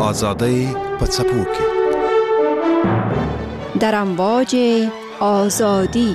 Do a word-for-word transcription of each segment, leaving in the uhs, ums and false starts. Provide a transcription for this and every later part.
آزادی پڅپوکي در امواج آزادی.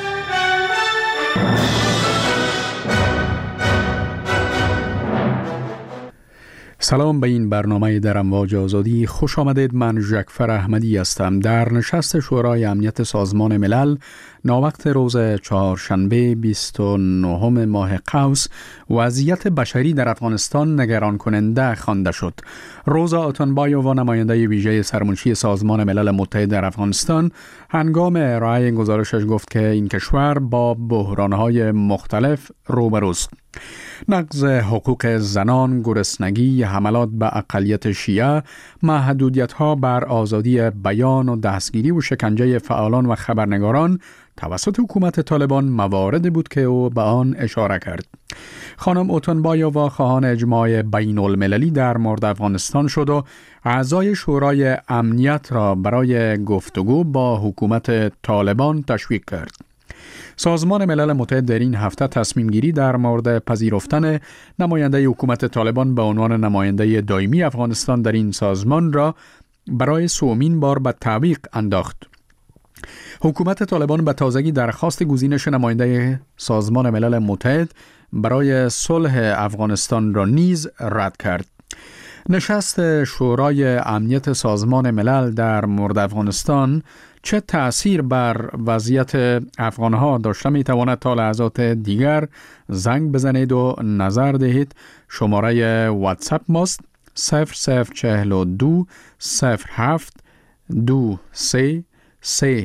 سلام به این برنامه در امواج آزادی. خوش آمدید. من ژکفر احمدی هستم. در نشست شورای امنیت سازمان ملل ناوقت روز چهارشنبه بیست و نهم ماه قوس وضعیت بشری در افغانستان نگران کننده خوانده شد. روزا اتنبایووا نماینده ویژه سرمنشی سازمان ملل متحد در افغانستان هنگام ارائه گزارشش گفت که این کشور با بحران‌های مختلف روبروست. نقض حقوق زنان، گرسنگی، حملات به اقلیت شیعه، محدودیت‌ها بر آزادی بیان و دستگیری و شکنجه فعالان و خبرنگاران توسط حکومت طالبان مواردی بود که او به آن اشاره کرد. خانم اتنبایووا خواهان اجماع بین المللی در مورد افغانستان شد و اعضای شورای امنیت را برای گفتگو با حکومت طالبان تشویق کرد. سازمان ملل متحد در این هفته تصمیم گیری در مورد پذیرفتن نماینده حکومت طالبان به عنوان نماینده دائمی افغانستان در این سازمان را برای سومین بار به تعویق انداخت. حکومت طالبان به تازگی درخواست گزینش نماینده سازمان ملل متحد برای صلح افغانستان را نیز رد کرد. نشست شورای امنیت سازمان ملل در مورد افغانستان چه تأثیر بر وضعیت افغانها داشته می تواند تا لحظات دیگر زنگ بزنید و نظر دهید. شماره واتساپ ماست صفر صفر چهل و دو صفر هفت دو سه سه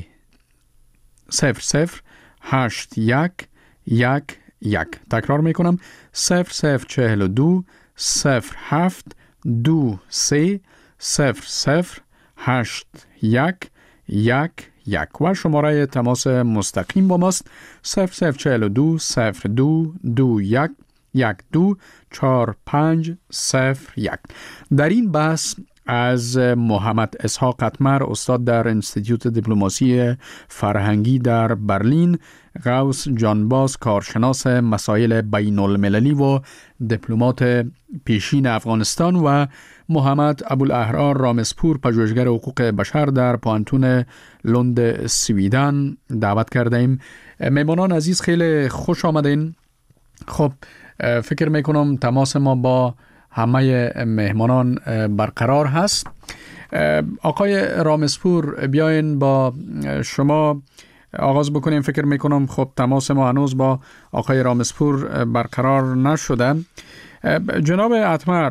صفر صفر هشت یک یک یک. تکرار می کنم صفر صفر چهل و دو صفر هفت دو سه صفر صفر هشت یک یک یک و شماره تماس مستقیم با ماست صفر صفر چهل و دو صفر دو دو یک یک دو چهار پنج صفر یک. در این بحث از محمد اسحاق قطمر، استاد در انستیتیوت دیپلماسی فرهنگی در برلین، غوث جانباز، کارشناس مسائل بین المللی و دیپلمات پیشین افغانستان، و محمد ابوالاحرار رامسپور، پژوهشگر حقوق بشر در پوهنتون لند سویدن دعوت کرده ایم. مهمانان عزیز خیلی خوش آمدین. خب فکر میکنم تماس ما با همه مهمانان برقرار هست. آقای رامسپور، بیاین با شما آغاز بکنیم. فکر میکنم خب تماس ما هنوز با آقای رامسپور برقرار نشده. جناب قطمر،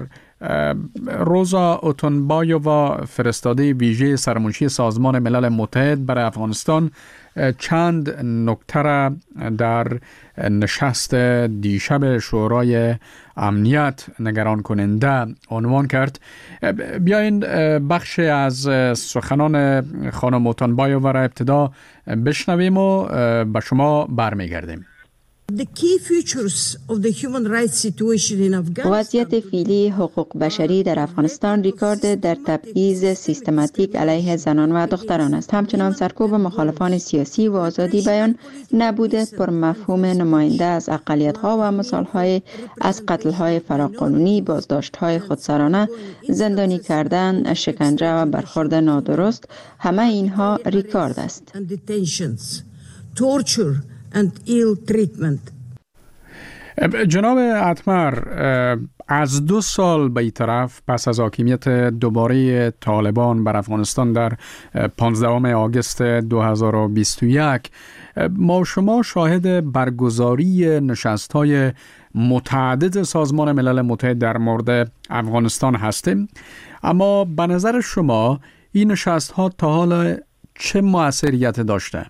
روزا اتنبایووا فرستاده ویژه سرمنشی سازمان ملل متحد برای افغانستان چند نکته را در نشست دیشب شورای امنیت نگران کننده عنوان کرد. بیاین بخش از سخنان خانم اتنبایووا را ابتدا بشنویم و به شما برمیگردیم. وضعیت فعلی حقوق بشری در افغانستان ریکارد در تبعیض سیستماتیک علیه زنان و دختران است. همچنان سرکوب مخالفان سیاسی و آزادی بیان، نبود پر مفهوم نماینده از اقلیت‌ها و مثال‌های از قتل‌های فراقانونی، بازداشت‌های خودسرانه، زندانی کردن، شکنجه و برخورد نادرست، همه اینها ریکارد است. and ill treatment. جناب قطمر، از دو سال به این طرف پس از حاکمیت دوباره طالبان بر افغانستان در پانزدهم آگوست دو هزار و بیست و یک ما شما شاهد برگزاری نشست‌های متعدد سازمان ملل متحد در مورد افغانستان هستیم، اما به نظر شما این نشست‌ها تا حالا چه موثریت داشته؟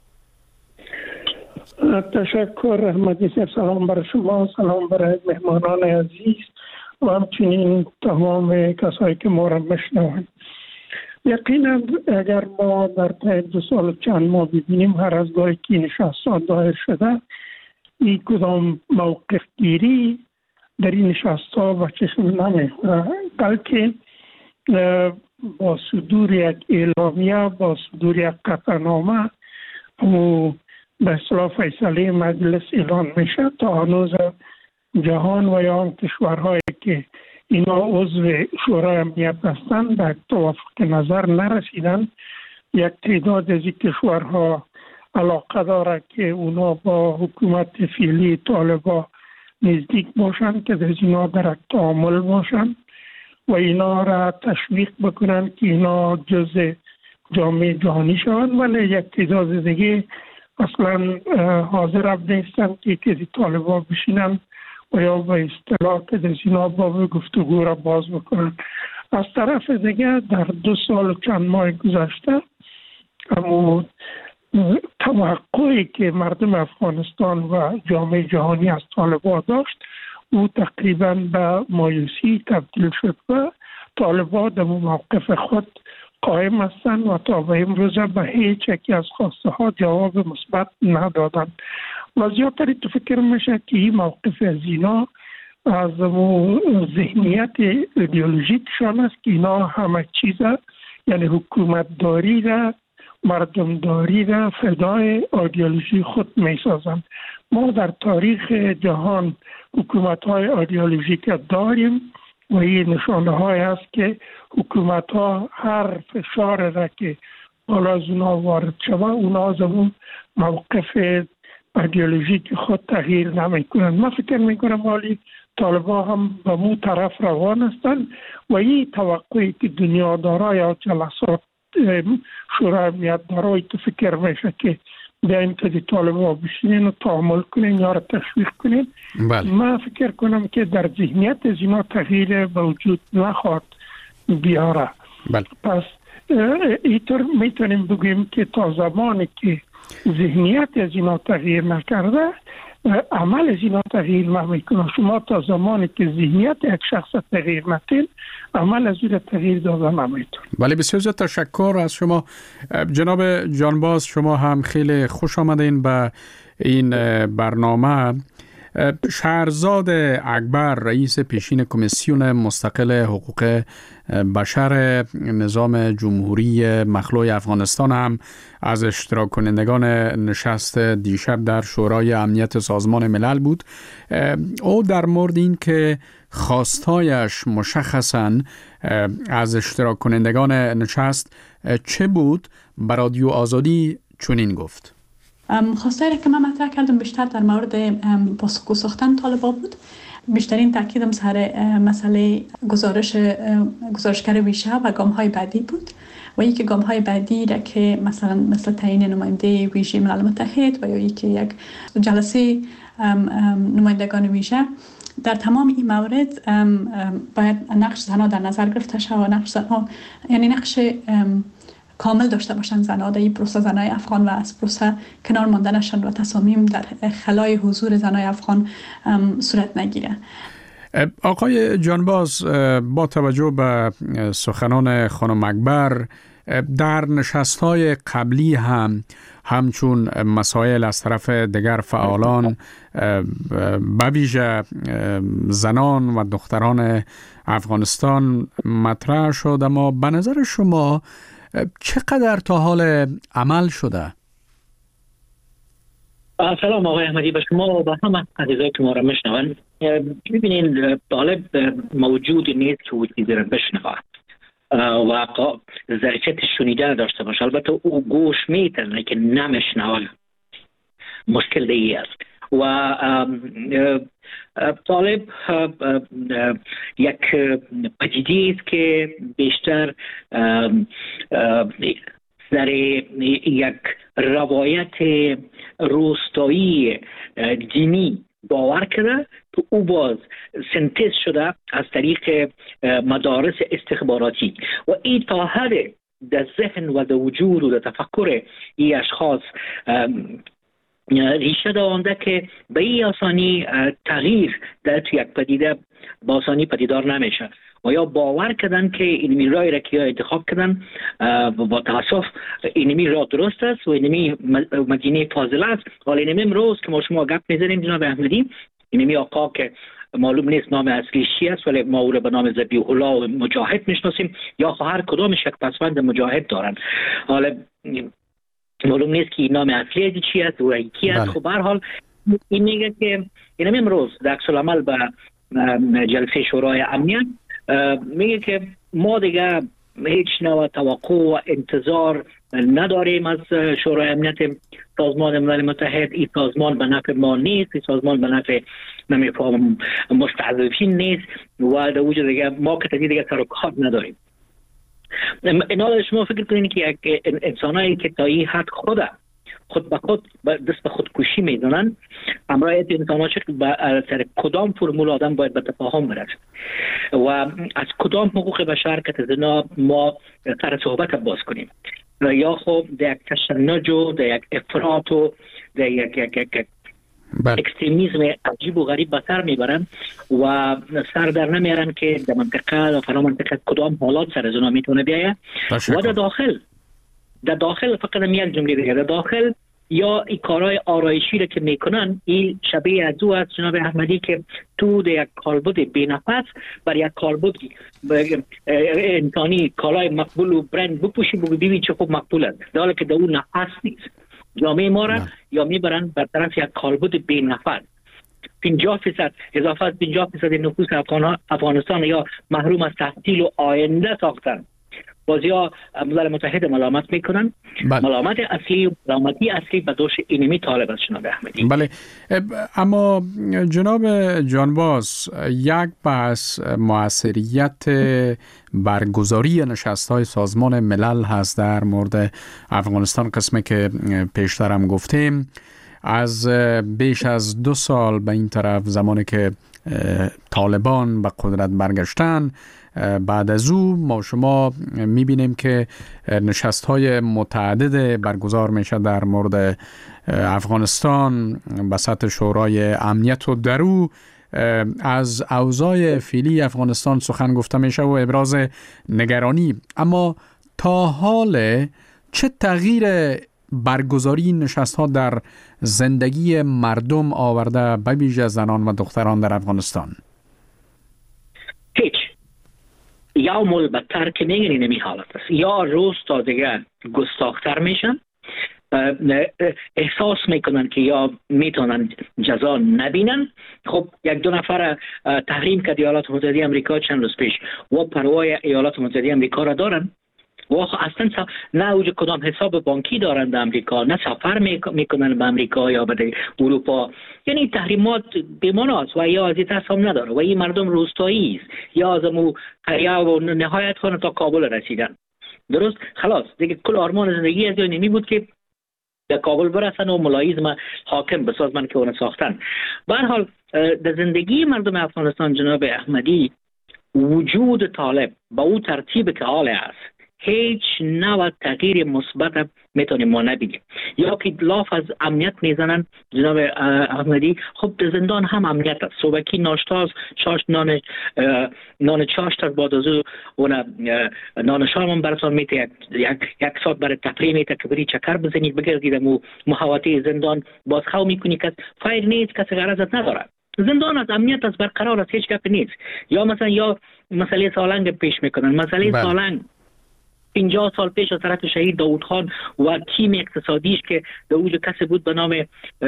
تشکر احمدی صاحب. سلام برای شما، سلام برای مهمانان عزیز و همچنین تمام کسایی که ما را میشنوند. یقینا اگر ما در طی دو سال و چند ماه ببینیم هر از گاهی که نشست‌ها دایر شده، این کدام موقف گیری در این نشست‌ها و چشم نمیخوره، بلکه با صدور یک اعلامیه، با صدور یک قطعنامه و به اصطلاح فیصله مجلس اعلان میشه تا هنوز جهان و یا کشورهایی که اینا عضو شورای امنیت هستند به توافق نظر نرسیدن. یک تعداد از کشورها علاقه داره که اونا با حکومت فعلی طالبان نزدیک باشند که از اینا در تعامل باشند و اینا را تشویق بکنند که اینا جزء جامعه جهانی شوند، ولی یک تعداد دیگه اصلا حاضر نیستند که که طالبان بشینند و یا به اصطلاح که از اینا با گفتگو را باز بکنند. از طرف دیگه در دو سال و چند ماه گذشته اما توقعی که مردم افغانستان و جامعه جهانی از طالبان داشت او تقریبا به مایوسی تبدیل شد و طالبان در موقف خود قائم هستند و تا به امروز به هیچ یکی از خواسته ها جواب مثبت ندادند. و زیادتر تو فکر میشه که این موقف از اینا از ذهنیت ایدئولوژیکشان است که اینا همه چیز یعنی حکومت داری را مردم داری را فدای ایدئولوژی خود می سازند. ما در تاریخ جهان حکومت های ایدئولوژیک داریم و این نشانه های است که حکومت ها هر فشار را که بالا از اونا وارد شود اونا از اون موقف ایدئولوژیک خود تغییر نمی کنند. من فکر می کنم والی طالبان هم به مو طرف روان هستند و این توقعی که دنیا داره یا جلسات شورای امنیت داره تو فکر میشه که بیاین که دی طالبان بشینین و تعامل کنین یا را تشویق کنین. بله. من فکر کنم که در ذهنیت از اینا تغییر به وجود نخواهد بیاره. بله. پس اینطور میتونیم بگوییم که تا زمانی که ذهنیت از اینا تغییر نکرده عمل از اینا تغییر نمیکنه. شما تا زمانی که ذهنیت یک شخص تغییر نتین عمل از او تغییر داده نمیتون. ولی بسیار زیاد تشکر از شما جناب جانباز. شما هم خیلی خوش آمدین به این برنامه. شهرزاد اکبر رئیس پیشین کمیسیون مستقل حقوق بشر نظام جمهوری مخلوع افغانستان هم از اشتراک کنندگان نشست دیشب در شورای امنیت سازمان ملل بود. او در مورد این که خواستایش مشخصاً از اشتراک کنندگان نشست چه بود به رادیو آزادی چنین گفت: خواستایی که من مطرح کردم بیشتر در مورد پاسخگو ساختن طالبان بود. بیشترین تاکیدم سر مسئله گزارش گزارشگر ویژه و گام‌های بعدی بود و یکی گام‌های بعدی را که مثلا مثل تعیین نماینده ویژه ملل متحد و یا یکی یک جلسه نمایندگان ویژه. در تمام این موارد باید نقش زنها در نظر گرفته شود و نقش زنها یعنی نقش کامل داشته باشند زنها در این پروسه زنای افغان و از پروسه کنار ماندنشان و تصامیم در خلای حضور زنای افغان صورت نگیره. آقای جانباز، با توجه به سخنان خانم اکبر در نشست‌های قبلی هم همچون مسائل از طرف دیگر فعالان به ویژه زنان و دختران افغانستان مطرح شد، اما به نظر شما چقدر تا حال عمل شده؟ سلام آقای احمدی به شما و به همه عزیزایی که ما را میشنون. ببینید طالب موجود نیست که او چیزی را بشنود و ظرفیت شنیدن داشته باشه. البته او گوش میتونه که نمیشنود، مشکل دیگه است. و طالب یک پدیده است که بیشتر در یک روایت روستایی دینی باور کرده که او باز سنتز شده از طریق مدارس استخباراتی و این تا حد در ذهن و در وجود و در تفکر این اشخاص ریشه دارنده که به این آسانی تغییر در تو یک پدیده با آسانی پدیدار نمیشه و یا باور کردن که اینمی رای را که انتخاب کردن با تاسف اینمی را درست است و اینمی مدینه فاضله است. حالا اینمی امروز که ما شما گپ میزنیم جناب احمدی، اینمی آقا که معلوم نیست نام اصلی چی است ولی ما او را به نام ذبیح الله و مجاهد میشناسیم یا هر کدامش یک پسوند مجاهد دارن. حالا معلوم نیست که نام اصلی چی است و کی است. خب به هر حال این میگه که اینمی امروز در عکس العمل به جلسه شورای امنیت میگه که ما دیگه هیچ نوع توقع و انتظار نداریم از شورای امنیت سازمان ملل متحد. این سازمان به نفع ما نیست، این سازمان به نفع نمیفهم مستضعفین نیست و در وجود دیگه ما که دیگه سر و کار نداریم. اینا شما فکر کنید که انسانایی که تا این حد خود خود به خود دست به خودکشی میزنن، همراه انسان چه سر کدام فرمول آدم باید به تفاهم برسه و از کدام حقوق بشر که زنا ما سر صحبت باز کنیم، یا خب در یک تشنج و در یک افراط و در یک یک یک اکستریمیزم عجیب و غریب به سر میبرن و سر در نمیارن که در منطقه و فرا منطقه کدام حالات سر زنا میتونه بیایه. و در داخل در داخل فقط هم یک جمله دیگه، در داخل یا این کارهای آرایشی رو که میکنن این شبیه از او از جناب احمدی که تو در یک کالبد بینفس بر یک کالبد انسانی کالای مقبول و برند بپوشی بگو ببین چه خوب مقبول است، در حالی که در اون نفس نیست. جامعه ما را یا میبرن بر طرف یک کالبد بینفس. پنجاه فیصد اضافه از پنجاه فیصد نفوس افغانستان یا محروم از تحصیل و آینده ساختن. بازی ها ملل متحد ملامت میکنن. بله. ملامت اصلی ملامتی اصلی به دوش اینمی طالب است جناب احمدی. بله، اما جناب جانباز، یک بحث موثریت برگزاری نشست های سازمان ملل هست در مورد افغانستان، قسمی که پیشترم گفتیم. از بیش از دو سال به این طرف، زمانی که طالبان به قدرت برگشتن، بعد از او ما شما میبینیم که نشست های متعدد برگزار میشه در مورد افغانستان به سطح شورای امنیت و در او از اوضاع فعلی افغانستان سخن گفته میشه و ابراز نگرانی. اما تا حال چه تغییر برگزاری نشست ها در زندگی مردم آورده، به ویژه زنان و دختران در افغانستان؟ هیچ. یا ملبتر که میگن این نمی حالت است، یا روز تا دیگه گستاختر میشن، احساس میکنن که یا میتونن جزا نبینن. خب یک دو نفر تحریم کرد ایالات متحده آمریکا چند روز پیش و پروای ایالات متحده آمریکا را دارن و اصلا نه اوج کدام حساب بانکی دارند در امریکا، نه سفر میکنن به امریکا یا به اروپا. یعنی تحریمات بیماناست و یا از این تصام نداره و این مردم روستایی است یا از امو قریه و نهایت خانه تا کابل رسیدن. درست خلاص دیگه کل آرمان زندگی از نمی بود که در کابل برسن و ملایزم حاکم بسازن که اون ساختن. به هر حال در زندگی مردم افغانستان جناب احمدی وجود طالب با او ترتیب که حال است هیچ نوع تغییر مثبت میتونیم ما نبینیم. یا که لاف از امنیت میزنن جناب احمدی، خب در زندان هم امنیت است. صبحی ناشتاز چاش نان نان چاشت از بعد از اون نان شام هم براتون میته یک یک یک ساعت برای تفریح میته که بری چکر بزنید بگردید مو محوطه زندان بازخو میکنی که فایر نیست، کسی غرضت نداره. زندان از امنیت از برقرار است، هیچ گپ نیست. یا مثلا یا مسئله سالنگ پیش میکنن، مسئله بل. سالنگ پنجاه سال پیش از طرف شهید داود خان و تیم اقتصادیش که داود کسی بود به نام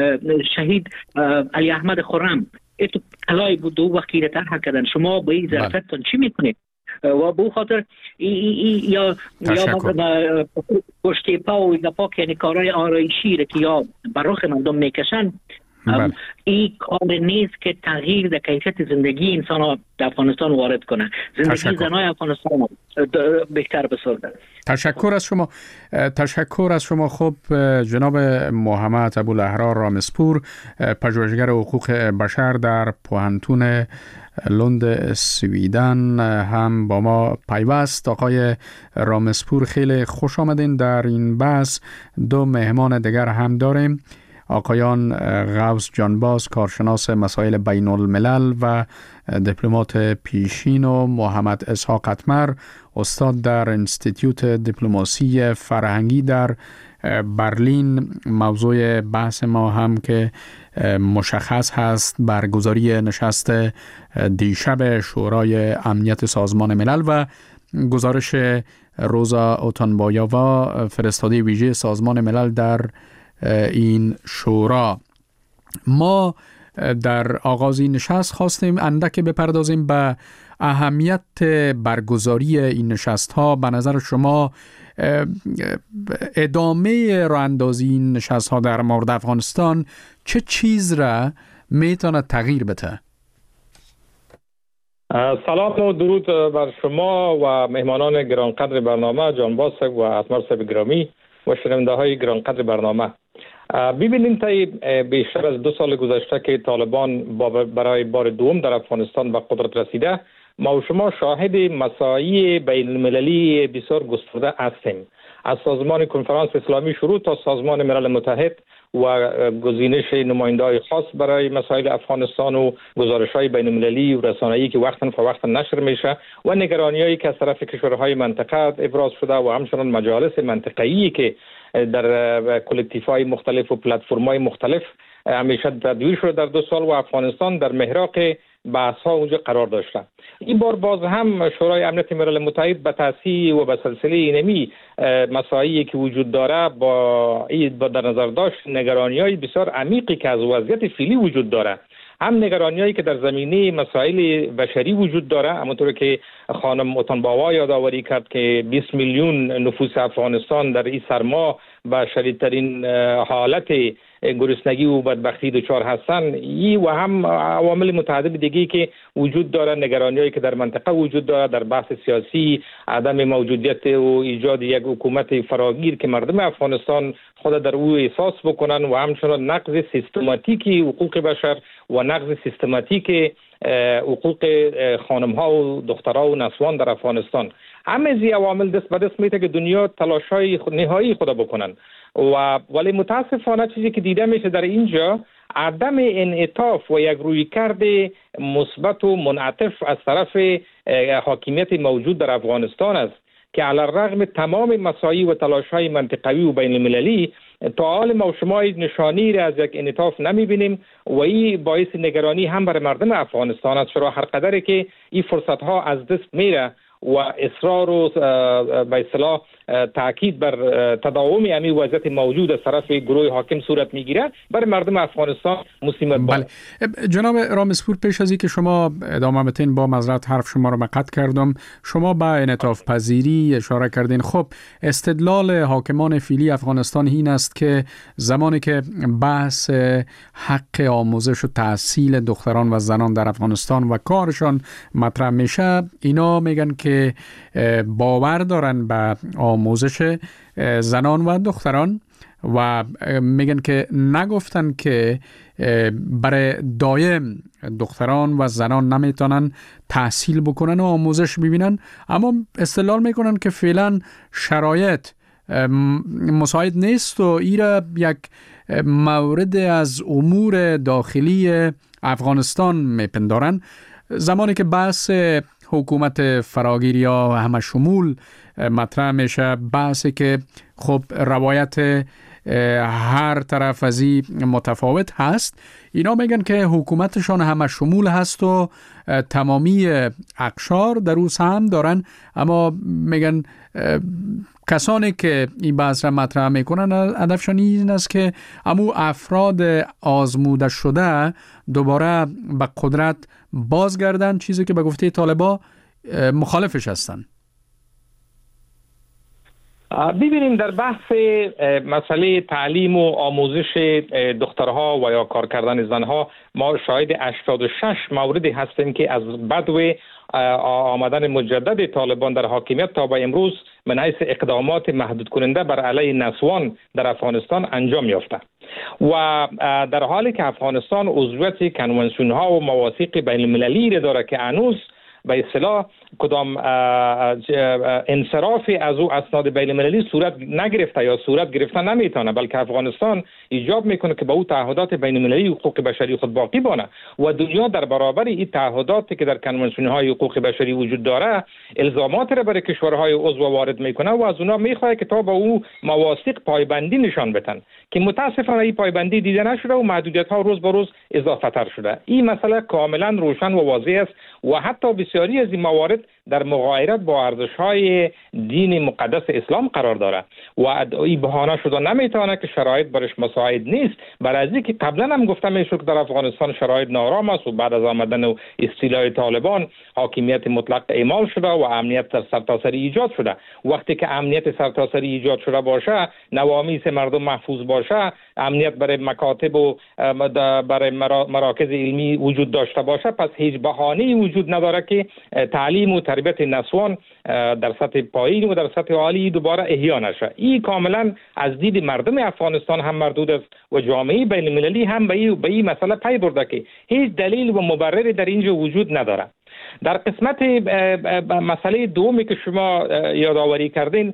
شهید علی احمد خرم، ایتو کلای بود دو وقتی را طرح کردن. شما با این ظرفتون چی میکنید؟ و به خاطر ای ای ای یا یا پشت پا و اینا پاک، یعنی کارهای آرایشی را که یا بر رخ مردم میکشن، این کار نیست که تغییر در کیفیت زندگی انسان ها در افغانستان وارد کنه. زندگی زنای افغانستان بهتر بسازه. تشکر از شما. تشکر از شما. خب جناب محمد ابوالاحرار رامسپور، پژوهشگر حقوق بشر در پوهنتون لند سویدن، هم با ما پیوست. آقای رامسپور خیلی خوش آمدین در این بحث. دو مهمان دیگر هم داریم، آقایان غوث جانباز، کارشناس مسائل بین الملل و دیپلمات پیشین، و محمد اسحاق اتمر، استاد در انستیتیوت دیپلماسی فرهنگی در برلین. موضوع بحث ما هم که مشخص هست برگزاری نشست دیشب شورای امنیت سازمان ملل و گزارش روزا اوتانبایاوا، فرستاده ویژه سازمان ملل در این شورا. ما در آغاز این نشست خواستیم اندک بپردازیم به اهمیت برگزاری این نشست ها به نظر شما ادامه راه اندازی این نشست ها در مورد افغانستان چه چیز را میتونه تغییر بده؟ سلام و درود بر شما و مهمانان گرانقدر برنامه، جان باسق و اتمر صاحب گرامی و شنونده های گرانقدر برنامه. ببینیم تا بیشتر از دو سال گذشته که طالبان برای بار دوم در افغانستان به قدرت رسیده، ما و شما شاهد مساعی بین المللی بسیار گسترده هستیم. از سازمان کنفرانس اسلامی شروع تا سازمان ملل متحد و گزینش نماینده‌های خاص برای مسائل افغانستان و گزارش‌های بین‌المللی و رسانه‌ای که وقتاً فوقتاً نشر میشه و نگرانی‌هایی که از طرف کشورهای منطقه ابراز شده و همچنان مجالس منطقه‌ای که در کلکتیف‌های مختلف و پلتفرم‌های مختلف همیشه تدویر شده در دو سال و افغانستان در محراق بحث‌ها اونجا قرار داشته. این بار باز هم شورای امنیت ملل متحد به تأسیس و به سلسله اینمی مسائلی که وجود داره با با در نظر داشت نگرانی‌های بسیار عمیقی که از وضعیت فعلی وجود داره، هم نگرانی‌هایی که در زمینه مسائل بشری وجود داره، همونطور که خانم اوتانباوا یادآوری کرد که بیست میلیون نفوس افغانستان در این سرما و شدیدترین حالت گرسنگی و بدبختی دچار هستند، این و هم عوامل متعدد دیگه‌ای که وجود داره، نگرانی‌هایی که در منطقه وجود داره در بحث سیاسی، عدم موجودیت و ایجاد یک حکومت فراگیر که مردم افغانستان خود در او احساس بکنن و همچنان نقض سیستماتیکی حقوق بشر و نقض سیستماتیک حقوق خانم‌ها و دخترها و نسوان در افغانستان. همه زی عوامل دست به دست میته که دنیا تلاش‌های نهایی خود بکنن و ولی متاسفانه چیزی که دیده میشه در اینجا عدم انعطاف و یک رویکرد مثبت و منعطف از طرف حاکمیت موجود در افغانستان است که علی الرغم تمام مساعی و تلاش‌های منطقوی و بین المللی تا حال ما و شما نشانی را از یک انعطاف نمی‌بینیم و این باعث نگرانی هم برای مردم افغانستان است، چرا هر قدری که این فرصت‌ها از دست میره و اصرار و به اصطلاح تاکید بر تداوم همین وضعیت موجود از طرف گروه حاکم صورت میگیره برای مردم افغانستان مصیبت. بله جناب رامسپور، پیش از اینکه شما ادامه بدین با معذرت حرف شما رو قطع کردم، شما به انعطاف پذیری اشاره کردین. خب استدلال حاکمان فعلی افغانستان این است که زمانی که بحث حق آموزش و تحصیل دختران و زنان در افغانستان و کارشان مطرح میشه، اینا میگن که باور دارن به آموزش زنان و دختران و میگن که نگفتن که برای دایم دختران و زنان نمیتونن تحصیل بکنن و آموزش ببینن، اما استدلال میکنن که فعلا شرایط مساعد نیست و ایره یک مورد از امور داخلی افغانستان میپندارن. زمانی که بحث حکومت فراگیر یا همه شمول مطرح میشه، بحثی که خب روایت هر طرف از این متفاوت هست، اینا میگن که حکومتشان همه شمول هست و تمامی اقشار در او سهم دارن، اما میگن کسانی که این بحث را مطرح میکنن هدفشان این است که امو افراد آزموده شده دوباره به قدرت بازگردن، چیزی که به گفته طالبان مخالفش هستن. ببینیم در بحث مسئله تعلیم و آموزش دخترها و یا کار کردن زنها ما شاهد هشتاد و شش موردی هستیم که از بدو آمدن مجدد طالبان در حاکمیت تا به امروز من حیث اقدامات محدود کننده بر علیه نسوان در افغانستان انجام یافته و در حالی که افغانستان عضویت کنوانسیون ها و مواثیق بین المللی را داره که هنوز به اصطلاح کدام انصراف از او اسناد بین المللی صورت نگرفته یا صورت گرفته نمیتونه، بلکه افغانستان ایجاب میکنه که با او تعهدات بین المللی حقوق بشری خود باقی بانه و دنیا در برابر این تعهداتی که در کنوانسیون های حقوق بشری وجود داره الزامات را برای کشورهای عضو وارد میکنه و از اونا میخواد که تا با او مواثیق پایبندی نشان بدن که متاسفانه این پایبندی دیده نشده و محدودیت ها روز به روز اضافه تر شده. این مسئله کاملا روشن و واضح است و حتی بسیاری از این موارد در مغایرت با ارزش‌های دین مقدس اسلام قرار داره و این بهانه شده نمیتونه که شرایط برش مساعد نیست. برای از اینکه قبلا هم گفتم میشد که در افغانستان شرایط نارام است و بعد از آمدن و استیلای طالبان حاکمیت مطلق اعمال شده و امنیت در سرتاسری ایجاد شده. وقتی که امنیت سرتاسری ایجاد شده باشه، نوامیس مردم محفوظ باشه، امنیت برای مکاتب و برای مراکز علمی وجود داشته باشه، پس هیچ بهانه‌ای وجود نداره که تعلیم و تربیت نسوان در سطح پایین و در سطح عالی دوباره احیا نشه. این کاملا از دید مردم افغانستان هم مردود است و جامعه بین المللی هم به این به این مسئله پی برده که هیچ دلیل و مبرری در اینجا وجود نداره. در قسمت مسئله دومی که شما یادآوری کردین،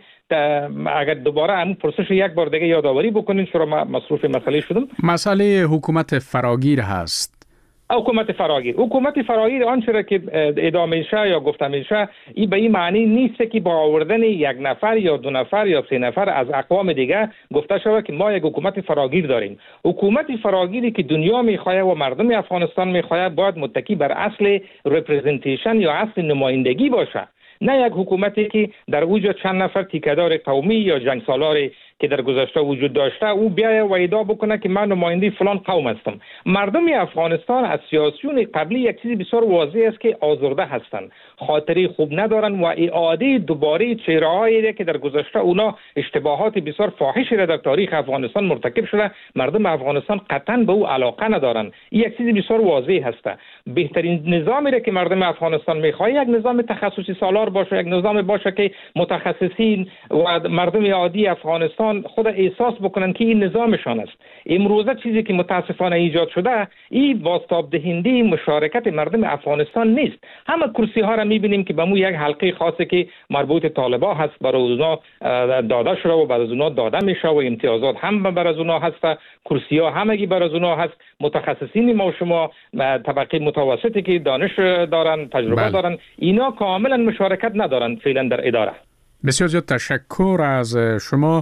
اگر دوباره همون پرسش یک بار دیگه یادآوری بکنین، چرا مصروف مسئله شدم. مسئله حکومت فراگیر هست. حکومت فراگیر حکومت فراگیر آنچه را که ادامه میشه یا گفته میشه، این به این معنی نیست که با آوردن یک نفر یا دو نفر یا سه نفر از اقوام دیگه گفته شده که ما یک حکومت فراگیر داریم. حکومت فراگیری که دنیا میخواد و مردم افغانستان میخواد باید متکی بر اصل رپرزنتیشن یا اصل نمایندگی باشه، نه یک حکومتی که در وجود چند نفر تیکه‌دار قومی یا جنگسالاری که در گذشته وجود داشته او بیاید و ادعا بکنه که من نماینده فلان قوم هستم. مردم افغانستان از سیاسیون قبلی یک چیزی بسیار واضح است که آزرده هستند، خاطری خوب ندارن و اعاده دوباره چهره‌هایی که در گذشته اونا اشتباهات بسیار فاحشی را در تاریخ افغانستان مرتکب شده، مردم افغانستان قطعا به او علاقه ندارن. این یک چیزی بسیار واضح هست. بهترین نظامی را که مردم افغانستان می‌خواد یک نظام تخصصی سالار باشه، یک نظام باشه که متخصصین و مردم عادی افغانستان خود احساس بکنن که این نظامشان است. امروزه چیزی که متاسفانه ایجاد شده، این بازتاب دهنده مشارکت مردم افغانستان نیست. همه کرسی ها را میبینیم که به مو یک حلقه خاصه که مربوط طالبا هست برای اونا داده شده و بعد از اونا داده میشه و امتیازات هم برای از اونا هست، کرسی ها همگی برای از اونا هست. متخصصین ما و شما طبقه متوسطی که دانش دارن، تجربه بل. دارن، اینا کاملا مشارکت ندارن فعلا در اداره. بسیار زیاد تشکر از شما.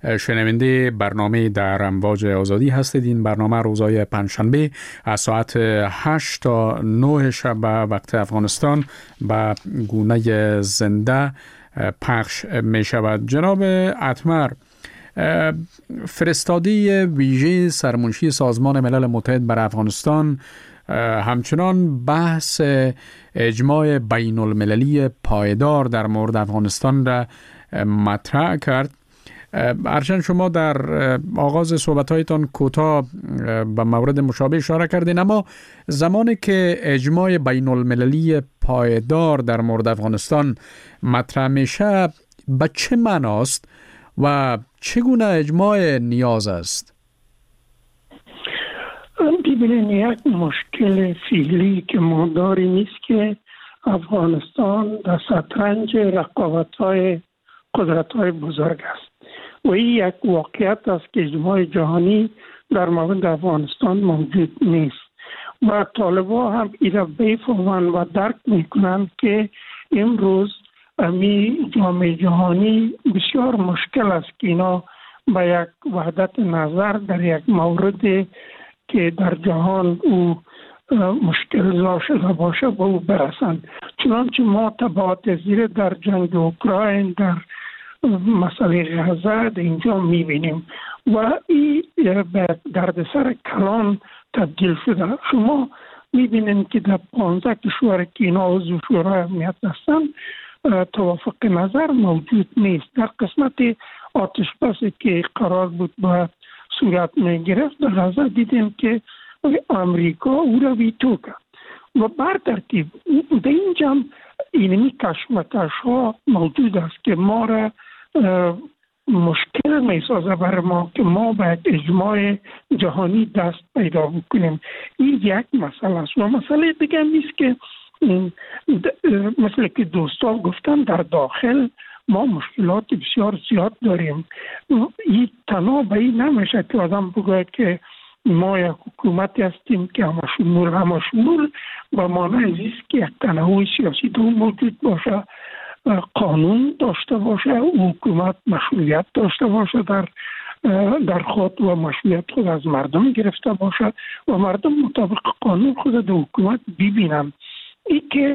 شنونده برنامه در امواج آزادی هستید. این برنامه روزهای پنجشنبه از ساعت هشت تا نه شب وقت افغانستان به گونه زنده پخش می شود. جناب اتمر، فرستاده ویژه سرمنشی سازمان ملل متحد بر افغانستان همچنان بحث اجماع بین المللی پایدار در مورد افغانستان را مطرح کرد. ارچند شما در آغاز صحبت‌هایتان کوتاه به مورد مشابه اشاره کردین، اما زمانی که اجماع بین المللی پایدار در مورد افغانستان مطرح میشه به چه معناست و چگونه اجماع نیاز است؟ ببینید، یک مشکل فعلی که ما داریم نیست که افغانستان در شطرنج رقابت‌های قدرت‌های بزرگ است و این یک واقعیت است که اجماع جهانی در مورد افغانستان موجود نیست و طالبان هم این را بفهمند و درک میکنند که امروز امی جامعه جهانی بسیار مشکل است که اینا به یک وحدت نظر در یک مورد که در جهان او مشکل زا شده باشه به او برسند. چنانچه ما تبعات زیر در جنگ اوکراین، در مسئله غزه اینجا میبینیم و این به دردسر کلان تبدیل شده. شما میبینید که در پانزده کشور که اینا عضو شورای امنیت هستند توافق نظر موجود نیست. در قسمت آتش بسی که قرار بود باید صورت میگرفت در غزه دیدیم که امریکا او را ویتو کرد و بر ترتیب به اینجا اینمی کشمکش ها موجود است که ما را مشکل میسازه برای ما که ما باید اجماع جهانی دست پیدا بکنیم. این یک مسئله است و مسئله دیگه نیست که مثل که دوستا گفتن در داخل ما مشکلات بسیار زیاد داریم. این تنها به این نمیشه که آدم بگوید که ما یک حکومتی هستیم که همه شمول همه شمول به معنی است که یک تنوع سیاسی دو موجود باشه، قانون داشته باشه، حکومت مشروعیت داشته باشه در در خود و مشروعیت خود از مردم گرفته باشه و مردم مطابق قانون خود در حکومت ببینن. ای که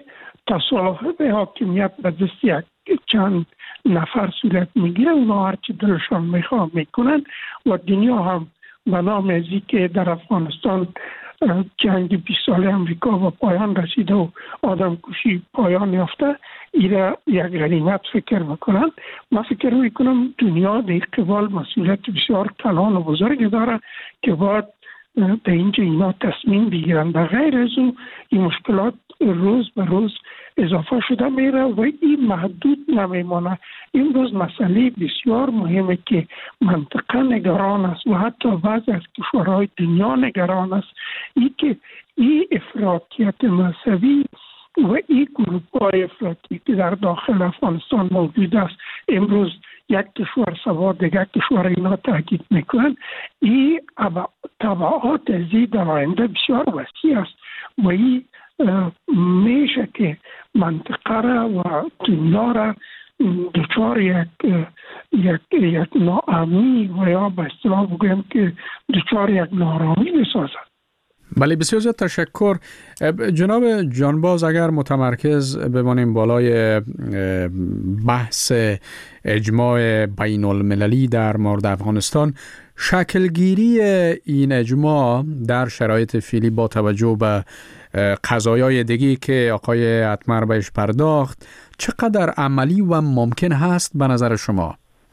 تصاحب حاکمیت به دست یک چند نفر صورت میگیره، اونا هرچی دلشان میخواه میکنن و دنیا هم به نام ازی که در افغانستان جنگ بیست ساله امریکا به پایان رسیده و آدم کشی پایان یافته، ایره یک غنیمت فکر میکنن. من فکر میکنم دنیا در قبال مسئولیت بسیار کلان و بزرگی داره که باید در اینجا اینا تصمیم بگیرن. در غیر از او این مشکلات روز به روز اضافه شده میره و این محدود نمیمانه. این روز مسئله بسیار مهمه که منطقه نگران است و حتی بعض از کشورهای دنیا نگران است، این که این افراطیت مذهبی و این گروه‌های افراطی که در داخل افغانستان موجود است، امروز یک کشور سوا دیگر کشور اینا تاکید میکنن، این تبعات ازی در آینده بسیار وسیع است و این میشه که منطقه را و دنیا را دچار یک یک یک ناامنی و یا به اصطلاح بگویم که دچار یک نارامی بسازد. بله، بسیار زیاد تشکر جناب جانباز. اگر متمرکز بمانیم بالای بحث اجماع بین المللی در مورد افغانستان، شکلگیری این اجماع در شرایط فعلی با توجه به قضایای دیگی که آقای اتمر بهش پرداخت چقدر عملی و ممکن هست به نظر شما؟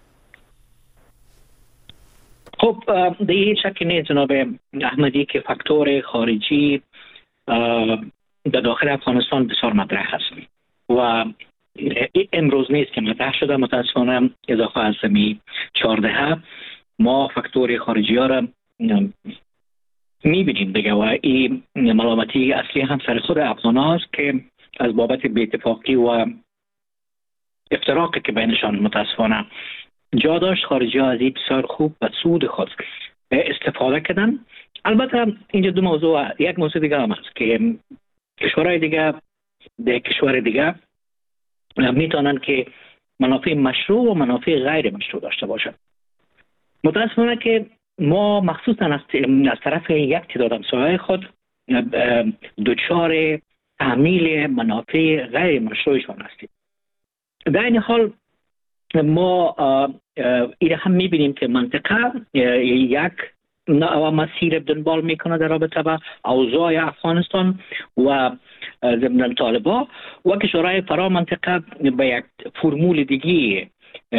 خب در هیچ شک نیست جناب احمدی که فاکتور خارجی در داخل افغانستان بسیار مطرح هست و امروز نیست که مطرح شده. متاسفانه اضافه از می چهارده ما فاکتور خارجی ها را میبینیم دیگه و این ملامتی اصلی هم سر خود افغان هاست که از بابت بی‌اتفاقی و افتراقی که بینشان متاسفانه جا داشت، خارجی ها از این بسیار خوب و سود خود استفاده کردن. البته اینجا دو موضوع، یک موضوع دیگه هم هست که کشورهای دیگه در کشور دیگه میتونن که منافع مشروع و منافع غیر مشروع داشته باشن. متاسفانه که ما مخصوصا از طرف یک تعداد همسایه‌های خود دچار تحمیل منافع غیر مشروعشان هستیم. در این حال ما ایره هم میبینیم که منطقه یک مسیر دنبال میکنه در رابطه با اوضاع افغانستان و ضمن طالبان و کشورهای فرا منطقه به یک فرمول دیگی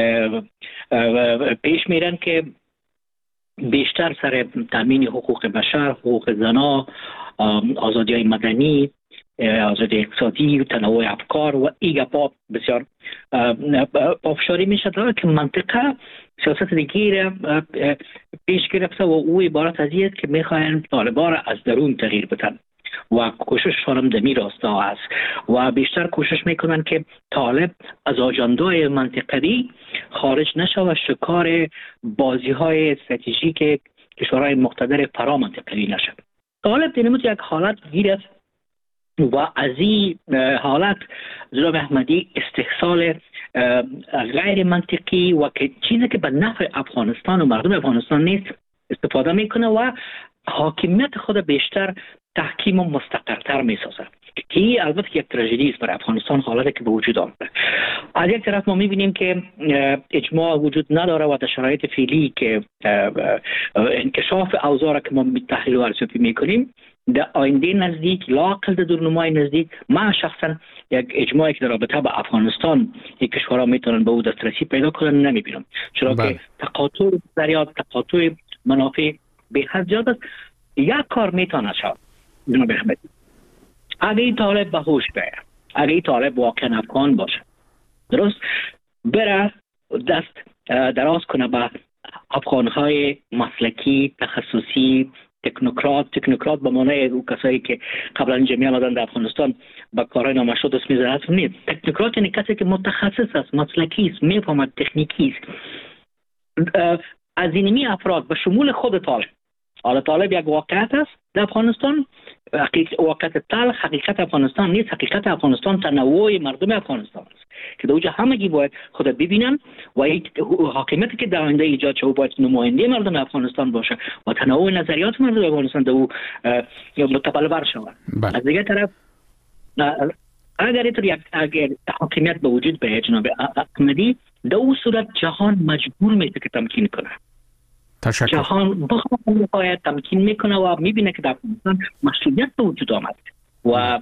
پیش میرن که بیشتر سر تامین حقوق بشر، حقوق زنا، آزادی های مدنی، آزادی اقتصادی و تنوع افکار و ایگا پا بسیار پافشاری میشه که منطقه سیاست دیگه پیش گرفته و او عبارت از این که میخواین طالبان را از درون تغییر بدن و کوشششان هم دمی راستا است و بیشتر کوشش میکنن که طالب از آجندای منطقوی خارج نشه و شکار بازی های استراتژیک کشورهای مقتدر فرا منطقوی نشه. طالب دینموت یک حالت گیرد و از این حالت جناب احمدی استحصال غیر منطقی و که چیزی که به نفع افغانستان و مردم افغانستان نیست استفاده میکنه و حاکمیت خود بیشتر تحکیم و مستقرتر میسازه که این البته یک تراژدی است برای افغانستان، حالتی که به وجود آمده. از یک طرف ما میبینیم که اجماع وجود نداره و در شرایط فعلی که انکشاف اوضاع را که ما تحلیل و ارزیابی میکنیم در آینده نزدیک، لااقل در دورنمای نزدیک، من شخصا یک اجماعی که در رابطه با افغانستان یک کشورها میتونن به او دسترسی پیدا کنن نمیبینم، چرا که تقاطع نظریات، تقاطع منافع به حد زیاد است. یک کار میتونه شد جناب احمدی، اگه این طالب به هوش بیاید، اگه این طالب واقعا افغان باشه، درست بره دست دراز کنه به افغانهای مسلکی، تخصصی، تکنوکرات، تکنوکرات به معنای او کسایی که قبلا جمعی آمدن در افغانستان با کارهای نامشروع دست میزنند نیست. تکنوکرات یعنی کسی که متخصص است، مسلکی است، میفهمد، تکنیکی است. از اینمی افراد به شمول خود طالب، حالا طالب یک واقعیت است در افغانستان، واقعیت تلخ حقیقت افغانستان نیست. حقیقت افغانستان تنوع مردم افغانستان است که در اونجا همگی باید خود ببینن و حاکمیتی که در آینده ایجاد شده باید نماینده مردم افغانستان باشه و تنوع نظریات مردم افغانستان در او متبلور شود. از دیگه طرف اگر اینطور یک اگر حاکمیت به وجود به جناب احمدی، در اون صورت جهان مجبور میشه که تمکین کنه. تشکر. جهان بخواهد تمکین میکنه و میبینه که در افغانستان مسئولیت به وجود آمد و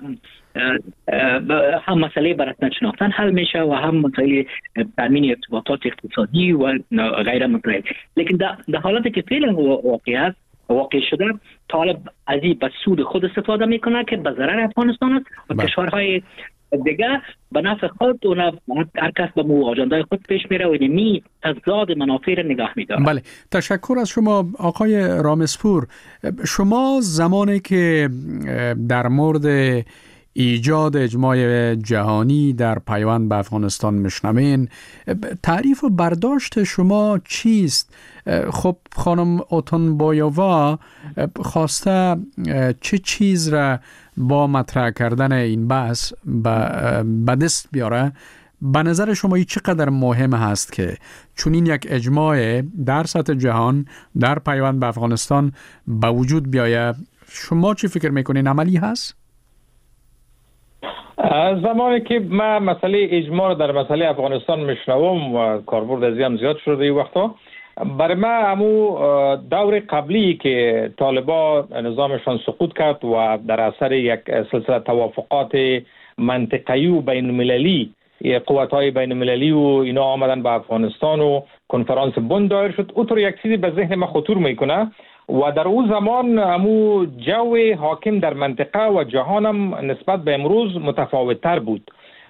هم مسئله برسنت شناختن حل میشه و هم مسئله تامین ارتباطات اقتصادی و غیره مطرح. لیکن در حالتی که فعلا واقع است واقع شده، طالب از این به سود خود استفاده میکنه که به ضرر افغانستان است و کشورهای دیگه به نفع خود و هر کس به مو آجنده خود پیش میره و اینمی تضاد منافع را نگاه میداره. بله، تشکر از شما آقای رامسپور. شما زمانی که در مورد ایجاد اجماع جهانی در پیوند به افغانستان میشنوین، تعریف و برداشت شما چیست؟ خب خانم اوتونبایووا خواسته چه چیز را با مطرح کردن این بحث به دست بیاره؟ به نظر شما این چقدر مهم هست که چون این یک اجماع در سطح جهان در پیوند به افغانستان به وجود بیایه؟ شما چی فکر میکنین؟ عملی هست؟ زمانی که من مسئله اجماع در مسئله افغانستان میشنوم و کاربرد از هم زیاد شده این وقتا، برای من همو دور قبلی که طالبا نظامشان سقوط کرد و در اثر یک سلسله توافقات منطقه‌ای و بین المللی، قوت‌های بین المللی و اینا آمدن به افغانستان و کنفرانس بن دایر شد، اونطور یک چیزی به ذهن من خطور میکنه و در اون زمان همو جو حاکم در منطقه و جهانم نسبت به امروز متفاوت تر بود.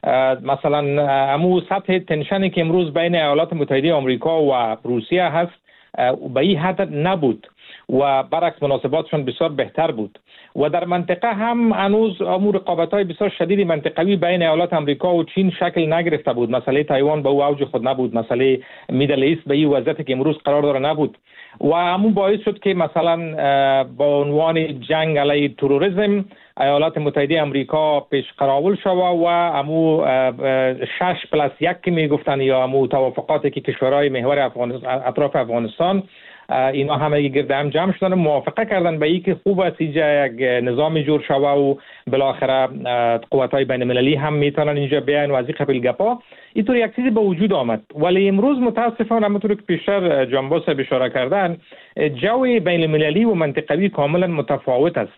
مثلا همو سطح تنشنی که امروز بین ایالات متحده آمریکا و روسیه هست به این حد نبود و برعکس مناسباتشون بسیار بهتر بود و در منطقه هم هنوز امور رقابت‌های بسیار شدید منطقوی بین ایالات آمریکا و چین شکل نگرفته بود. مسئله تایوان به اوج خود نبود، مسئله میدل ایست به این وضعیتی که امروز قرار داره نبود و همون باعث شد که مثلا با عنوان جنگ علیه تروریسم ایالات متحده آمریکا پیش قراول شود و همو شش پلاس یک که میگفتن یا همو توافقاتی که کشورهای محور افغانستان اطراف افغانستان اینا همه گرد هم جمع شدن موافقه کردن به اینکه خوب است اینجا یک نظام جور شود و بالاخره قوت‌های بین المللی هم میتونن اینجا بیان و از این قبیل گپا. اینطور یک چیزی به وجود آمد، ولی امروز متاسفانه همونطور که پیشتر جنبا صاحب اشاره کردن، جو بین المللی و منطقوی کاملا متفاوت است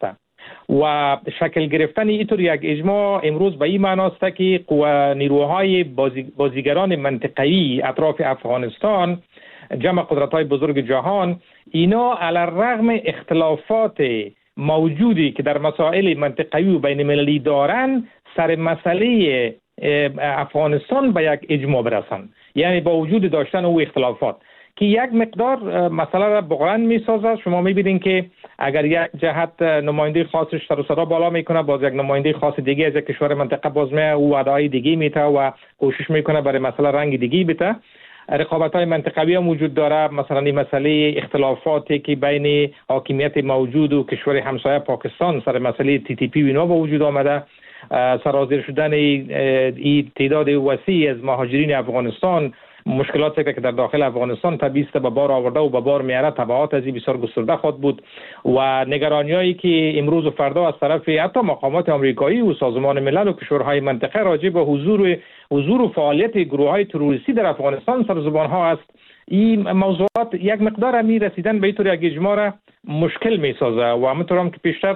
و شکل گرفتن اینطور یک اجماع امروز به این معناست که قوه نیروهای بازی بازیگران منطقه‌ای اطراف افغانستان، جمع قدرت‌های بزرگ جهان، اینا علی الرغم اختلافات موجودی که در مسائل منطقه‌ای و بین المللی دارن، سر مسئله افغانستان به یک اجماع برسن، یعنی با وجود داشتن او اختلافات که یک مقدار مسئله را بغرند می‌سازد. شما می‌بینید که اگر یک جهت نماینده خاصش سر و صدا بالا میکنه، باز یک نماینده خاص دیگه از یک کشور منطقه باز میه او وعده‌های دیگه میته و کوشش میکنه برای مسئله رنگ دیگه بده. رقابت‌های منطقوی هم وجود داره، مثلا این مسئله اختلافاتی که بین حاکمیت موجود و کشور همسایه پاکستان سر مسئله تی تی پی و اینا به وجود آمده، سرازیر شدن این تعداد وسیع از مهاجرین افغانستان، مشکلاتی که در داخل افغانستان طبیعی به بار آورده و به بار میاره، تبعات از این بسیار گسترده خود بود و نگرانیایی که امروز و فردا از طرف حتی مقامات آمریکایی و سازمان ملل و کشورهای منطقه راجع به حضور حضور و فعالیت گروه‌های تروریستی در افغانستان سر زبان ها است. این موضوعات یک مقدار می رسیدن به اینطور یک اجماع را مشکل می سازه و همونطور هم که پیشتر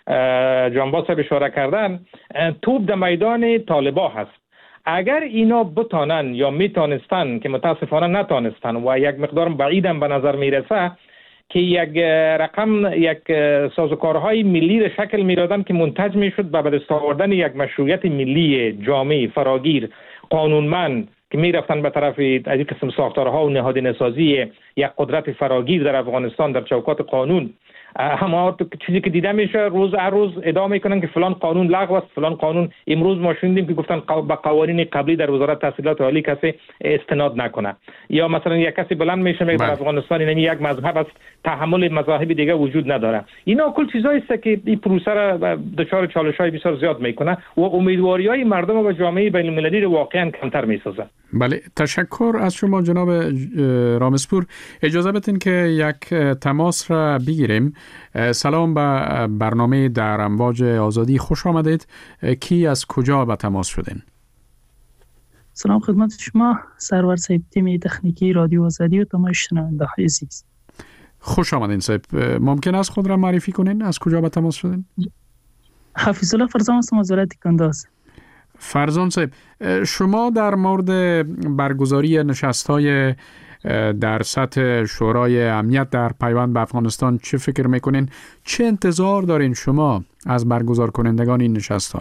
جنبا صاحب اشاره کردن، توپ در میدان طالبا هست. اگر اینا بتانن یا میتونستن که متاسفانه نتونستن و یک مقدار بعیدم به نظر میرسه که یک رقم یک سازوکارهای ملی را شکل میدادن که منتج میشد به دست آوردن یک مشروعیت ملی جامع فراگیر قانونمند که میرفتن به طرف از این قسم ساختارها و نهادینه‌سازی یک قدرت فراگیر در افغانستان در چوکات قانون. اما چیزی که دیده میشه روز هر روز ادعا میکنن که فلان قانون لغو است، فلان قانون. امروز ما شنیدیم که گفتن به قوانین قبلی در وزارت تحصیلات عالی کسی استناد نکنه، یا مثلا یک کسی بلند میشه میگه در افغانستان این یک مذهب است، تحمل مذاهب دیگه وجود نداره. اینا کل چیزایی است که این پروسه را دچار چالش‌های بسیار زیاد میکنه و امیدواری‌های مردم و جامعه بین المللی رو واقعا کمتر میسازه. بله، تشکر از شما جناب رامسپور. اجازه بدین که یک تماس را بگیریم. سلام به برنامه در امواج آزادی، خوش آمدید. کی از کجا به تماس شدین؟ سلام خدمت شما سرور صاحب، تیم تکنیکی رادیو آزادی و تمام شنونده های عزیز. خوش آمدین صاحب. ممکن است خود را معرفی کنین؟ از کجا به تماس شدین؟ حفیظ الله فرزان هستم از ولایت کنداز. فرزان صاحب، شما در مورد برگزاری نشست‌های در سطح شورای امنیت در پیوند به افغانستان چه فکر میکنین؟ چه انتظار دارین شما از برگزار کنندگان این نشست‌ها؟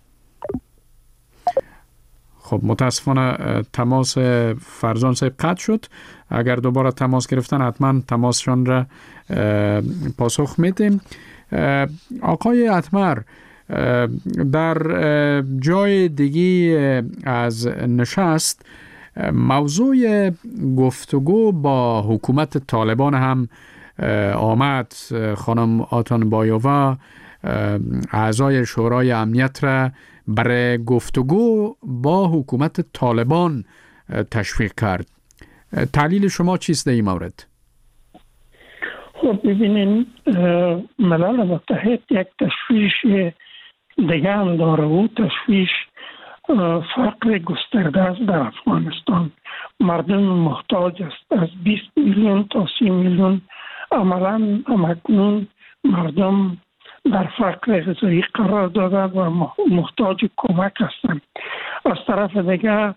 خب متاسفانه تماس فرزان صاحب قطع شد. اگر دوباره تماس گرفتن حتما تماسشان را پاسخ میدیم. آقای اتمر، در جای دیگی از نشست موضوع گفتگو با حکومت طالبان هم آمد. خانم آتان بایووا اعضای شورای امنیت را برای گفتگو با حکومت طالبان تشویق کرد. تحلیل شما چیست در این مورد؟ خب ببینین، ملل متحد یک تشویش دیگه هم داره. او تشویش فقر گسترده است در افغانستان. مردم محتاج است. از بیست میلیون تا سی میلیون عملا همکنون مردم در فقر غذایی قرار دادند و محتاج کمک هستند. از طرف دیگه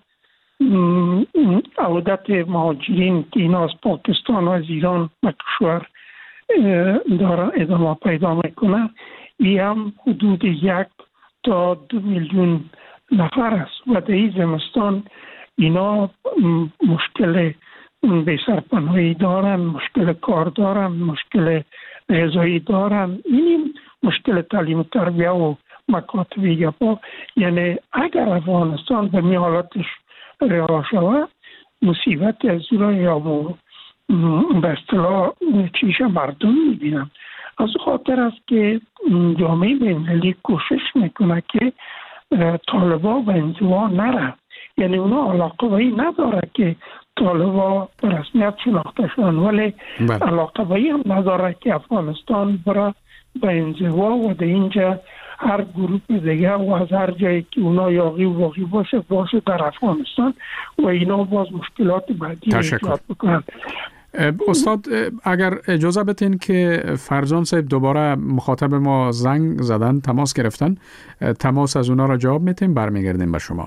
عودت مهاجرین که اینا از پاکستان و از ایران و کشور داره ادامه پیدا میکنه، این هم حدود یک تا دو میلیون نفر است و در این زمستان اینا مشکل به سرپناهی دارن، مشکل کار دارن، مشکل غذایی دارن، این مشکل تعلیم و تربیه و مکاتب یپا. یعنی اگر افغانستان به می حالتش رها شود، مصیبت از را یا به اصطلاح چیش مردم میبینم. از خاطر است که جامعه بین‌المللی کوشش میکنه که طالبا به انزوا نره. یعنی اونا علاقه به این نداره که طالبا به رسمیت شناخته شدن، ولی علاقه به این هم نداره که افغانستان برای به انزوا و در اینجا هر گروپ دیگه و از هر جایی که اونا یاغی و واقعی باشه باشه در افغانستان و اینا باز مشکلات بعدی ایجاد بکنن. استاد اگر اجازه بدین که فرزان صاحب دوباره مخاطب ما زنگ زدن، تماس گرفتن، تماس از اونا را جواب میتیم، برمیگردیم به شما.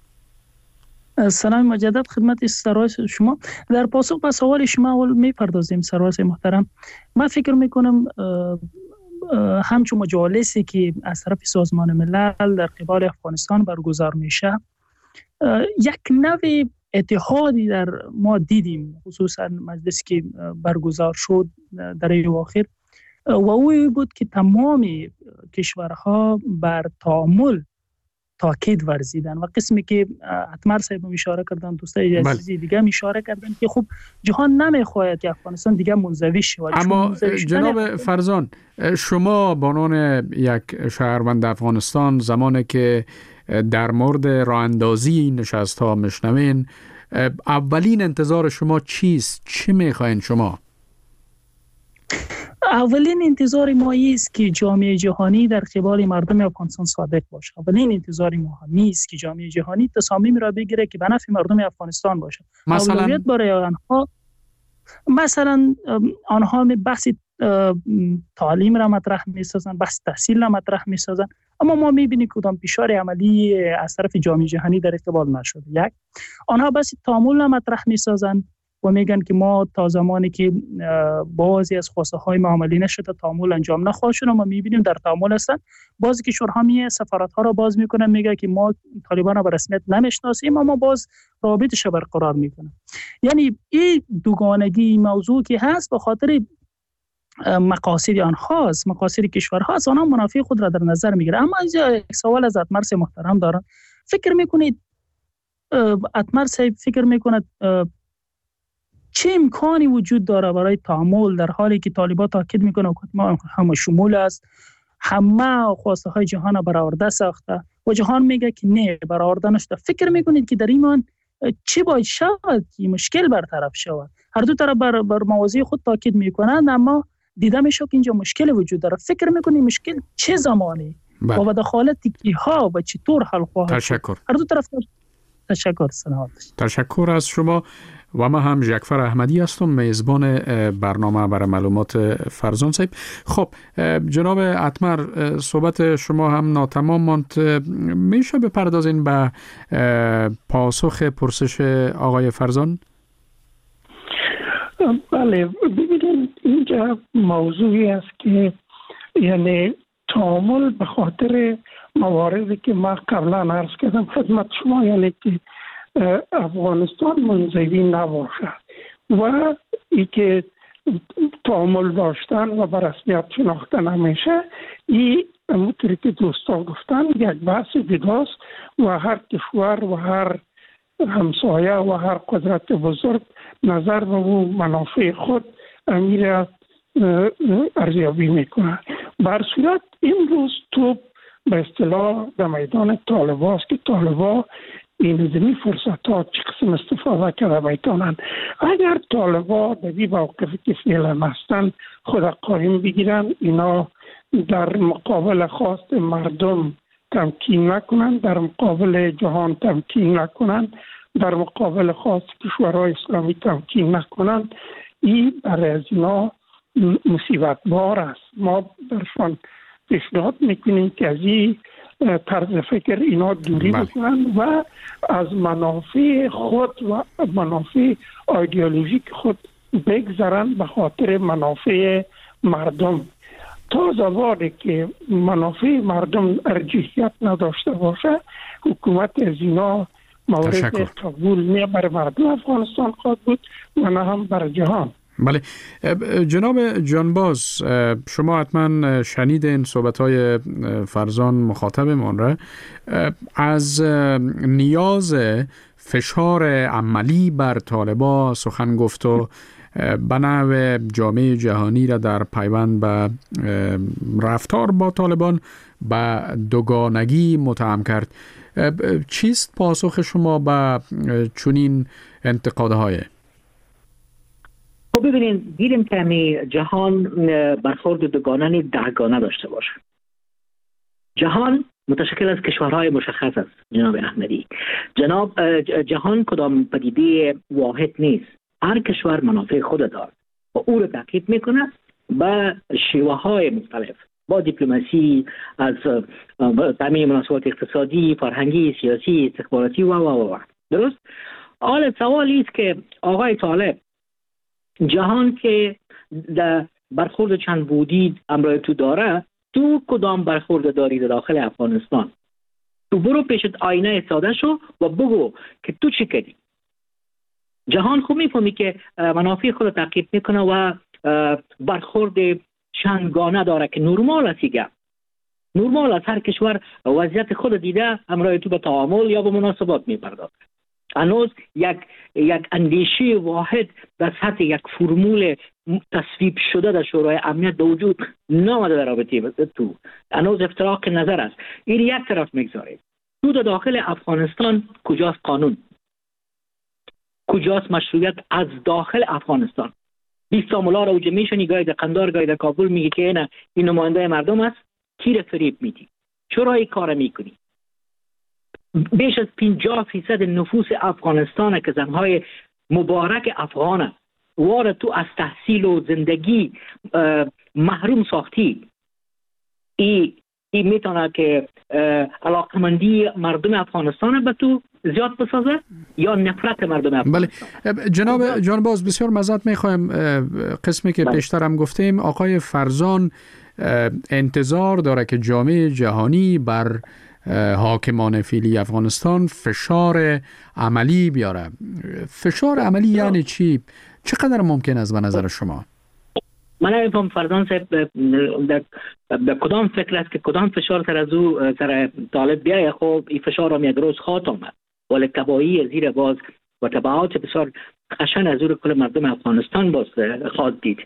سلام مجدد خدمت سرور شما. در پاسخ به سوال شما اول میپردازیم سرور محترم. من فکر میکنم همچون مجالسی که از طرف سازمان ملل در قبال افغانستان برگزار میشه، یک نوع اتحادی در ما دیدیم، خصوصا مجلسی که برگزار شد در ای اواخر، و او بود که تمام کشورها بر تعامل تاکید ورزیدن و قسمی که اتمر صاحب اشاره کردن، دوستای عزیزی دیگه هم اشاره کردن که خب جهان نمیخواهد که افغانستان دیگه منزوی شود. اما جناب فرزان، شما به عنوان یک شهروند افغانستان زمانی که در مورد راه اندازی این نشست‌ها میشنوین، اولین انتظار شما چیست؟ چی میخواین شما؟ اولین انتظار ما است که جامعه جهانی در قبال مردم افغانستان صادق باشه. اولین انتظار ما است که جامعه جهانی تصامیم را بگیره که به نفع مردم افغانستان باشه. مثلا اولویت برای آنها مثلا آنها بحث تعلیم را مطرح می‌سازند، بحث تحصیل را مطرح می‌سازند، اما ما می‌بینیم کدام فشار عملی از طرف جامعه جهانی در قبال نشده. یک، آنها بحث تعامل را مطرح می‌سازند و میگن که ما تا زمانی که بعضی از خواسته های ما عملی نشده تعامل انجام نخواهد شد. ما میبینیم در تعامل هستن، بعضی کشورها می سفارت ها را باز میکنن، میگه که ما طالبان را به رسمیت نمیشناسیم، اما باز رابطش را برقرار میکنن. یعنی این دوگانگی موضوع که هست به خاطر مقاصد آنهاست، مقاصد کشورهاست، آنها منافع خود را در نظر میگیره. اما اینجا یک سوال از اتمر صاحب محترم دارم. فکر میکنید اتمر صاحب فکر میکند چه امکانی وجود داره برای تعامل در حالی که طالبان تاکید میکنه حکومت ما همه شمول است، همه خواسته های جهان برآورده ساخته و جهان میگه که نه برآورده نشده؟ فکر میکنید که در این چی باید شود که مشکل برطرف شود؟ هر دو طرف بر, بر مواضیع خود تاکید میکنند، اما دیده میشه که اینجا مشکل وجود داره. فکر میکنی مشکل چه زمانی با با دخالت کیها و چطور حل خواهد؟ تشکر. هر دو طرف تشکر. سلامت. تشکر از شما. و من هم ژکفر احمدی هستم، میزبان برنامه برای معلومات فرزان صاحب. خب جناب اتمر، صحبت شما هم ناتمام ماند، میشه بپردازین به پاسخ پرسش آقای فرزان؟ بله، ببینید اینجا موضوعی است که یعنی تعامل به خاطر مواردی که ما قبلا عرض کردم خدمت شما، یعنی که افغانستان منزوی نباشه و ای که تعامل داشتن و به رسمیت شناخته نمیشه، این همونطوری که دوستان گفتن یک بحث جداست و هر کشور و هر همسایه و هر قدرت بزرگ نظر به و منافع خود امیر ارزیابی میکنه. بر صورت امروز توپ به اصطلاح در میدان طالبا است که طالبا این زمین فرصت ها چه قسم استفاده کرده میتونن. اگر طالبا در این موقفی که فعلا هستن خود قایم بگیرن، اینا در مقابل خواست مردم تمکین نکنن، در مقابل جهان تمکین نکنن، در مقابل خواست کشورهای اسلامی تمکین نکنن، این برای از اینا مصیبت بار است. ما برشان پیشنهاد میکنیم که از این طرز فکر اینا دوری بکنن و از منافع خود و منافع ایدئولوژیک خود بگذرن به خاطر منافع مردم. تا زمانی که منافع مردم ارجحیت نداشته باشه، حکومت از اینا مورد قبول نه بر مردم افغانستان خواهد بود و نه هم بر جهان. بله جناب جانباز، شما حتما شنیدین صحبت‌های فرزان مخاطبمان را از نیاز فشار عملی بر طالبان سخن گفت و به نوع جامعه جهانی را در پیوند به رفتار با طالبان به دوگانگی متهم کرد. چیست پاسخ شما به چنین انتقادهای؟ خب ببینید، دیدیم که همی جهان برخورد دوگانه دهگانه داشته باشه. جهان متشکل از کشورهای مشخص است جناب احمدی. جناب جهان کدام پدیده واحد نیست، هر کشور منافع خود دارد و او را تعقیب میکنه به شیوه های مختلف، با دیپلماسی، از تامین مناسبات اقتصادی، فرهنگی، سیاسی، استخباراتی و و و درست. حالا سوالی است که آقای طالب، جهان که در برخورد چند بودی امروز تو داره، تو کدام برخورد داری در داخل افغانستان؟ تو برو پیشت آینه ساده شو و بگو که تو چی کردی. جهان خوب میفهمی که منافع خود تعقیب میکنه و برخورد چندگانه داره که نرمال است. دیگه نرمال است، هر کشور وضعیت خود دیده امروز تو به تعامل یا به مناسبات میپردازه. هنوز یک یک اندیشه واحد در سطح یک فرمول تصویب شده در شورای امنیت به وجود نامده در رابطه تو. هنوز افتراق نظر است. این یک طرف میگذاره. تو در داخل افغانستان کجاست قانون؟ کجاست مشروعیت از داخل افغانستان؟ بیست ملار اوج میشونی، گاهی در قندار گاهی در کابل میگه که این این نماینده مردم است. کی را فریب میدی؟ چرا این کار میکنی؟ بیش از پنجاه فیصد نفوس افغانستان که زنهای مبارک افغانه وارد تو از تحصیل و زندگی محروم ساختی. ای ای میتونه که علاقمندی مردم افغانستان به تو زیاد بسازه یا نفرت مردم افغانستان؟ بله جناب جانباز، بسیار معذرت میخوایم، قسمی که پیشتر هم گفتیم آقای فرزان انتظار داره که جامعه جهانی بر حاکمان فعلی افغانستان فشار عملی بیاره. فشار عملی یعنی چی؟ چقدر ممکن است به نظر شما؟ من نمی‌فهم فرزان صاحب در, در کدام فکر است که کدام فشار سر از او سر طالب بیایه. خب این فشار هم یک روز خواهد آمد، ولی تباهی زیر باز و تبعات بسیار خشن از او کل مردم افغانستان باز خواهد دید.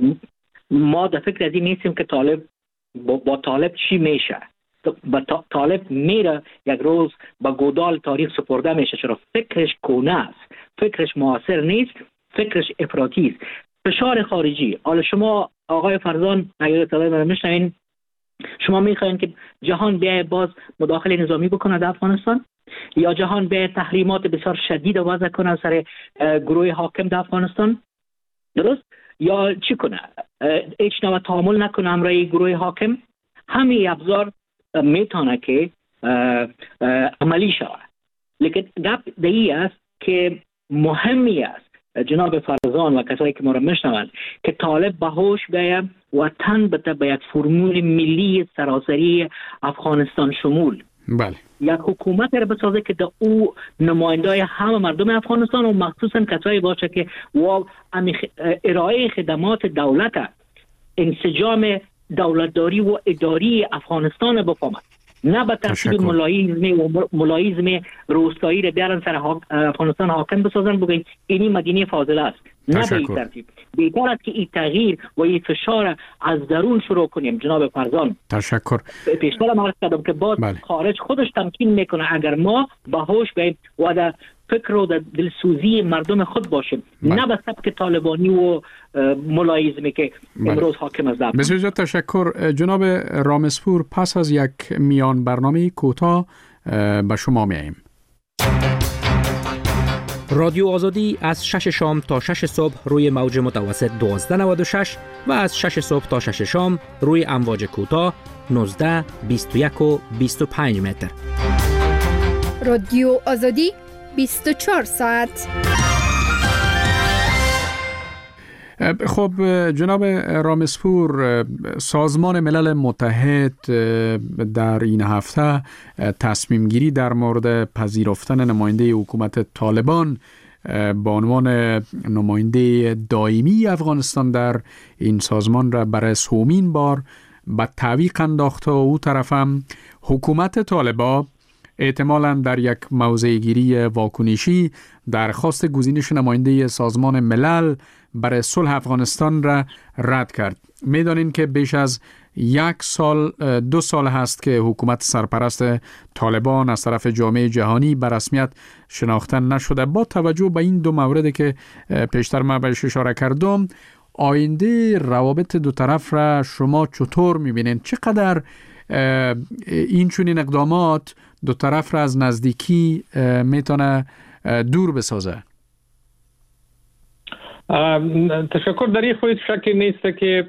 ما در فکر از این نیستیم که طالب با, با طالب چی میشه. با طالب میره یک روز با گودال تاریخ سپرده میشه، چرا فکرش کهنه است، فکرش معاصر نیست، فکرش افراطی است. فشار خارجی، حالا شما آقای فرزان اگر صدای من میشنوین، شما میخواین که جهان بیای باز مداخله نظامی بکنه در افغانستان، یا جهان بیای تحریمات بسیار شدید وضع کنه سر گروه حاکم در افغانستان؟ درست؟ یا چی کنه؟ هیچ نوع تعامل نکنه همراه گروه حاکم؟ همین ابزار میتونه که عملی شود. لیکن گپ دایی است که مهمی است جناب فرزان و کسایی که ما را میشنوند که طالب به هوش بیاید و تن بده به یک فرمول ملی سراسری افغانستان شمول. بله. یک حکومت را بسازه که در او نمایندای همه مردم افغانستان و مخصوصا کسایی باشه که و ارائه خدمات دولت، انسجام دولتداری و اداری افغانستان بفهمد، نه به ترتیب ملایزم و ملایزم روستایی را بیارن سر افغانستان حاکم بسازن بگن اینی مدینه فاضله است. نه به این ترتیب. بهتر است که این تغییر و این فشار از درون شروع کنیم. جناب فرزان تشکر. پیشتر عرض کردم که باز بله. خارج خودش تمکین میکنه اگر ما با هوش بیاییم و در فکر و در دلسوزی مردم خود باشیم، بله. نه به سبک طالبانی و ملایزمی که بله. امروز حاکم است. بسیار تشکر. جناب رامسپور، پس از یک میان برنامه کوتاه به شما میاییم. رادیو آزادی از شش شام تا شش صبح روی موج متوسط دوازده نود و شش و از شش صبح تا شش شام روی امواج کوتاه نوزده، بیست و یک و بیست و پنج متر. رادیو آزادی بیست و چهار ساعت. خب جناب رامسپور، سازمان ملل متحد در این هفته تصمیم گیری در مورد پذیرفتن نماینده حکومت طالبان با عنوان نماینده دائمی افغانستان در این سازمان را برای سومین بار به تعویق انداخته و او طرف هم حکومت طالبان احتمالاً در یک موضع گیری واکنشی درخواست گزینش نماینده سازمان ملل برای صلح افغانستان را رد کرد. می‌دانید که بیش از یک سال دو سال هست که حکومت سرپرست طالبان از طرف جامعه جهانی به رسمیت شناخته نشده. با توجه به این دو موردی که پیشتر من بهش اشاره کردم، آینده روابط دو طرف را شما چطور می‌بینید؟ چقدر این چنین اقدامات دو طرف را از نزدیکی میتونه دور بسازه؟ تشکر. در این خود شکی نیست که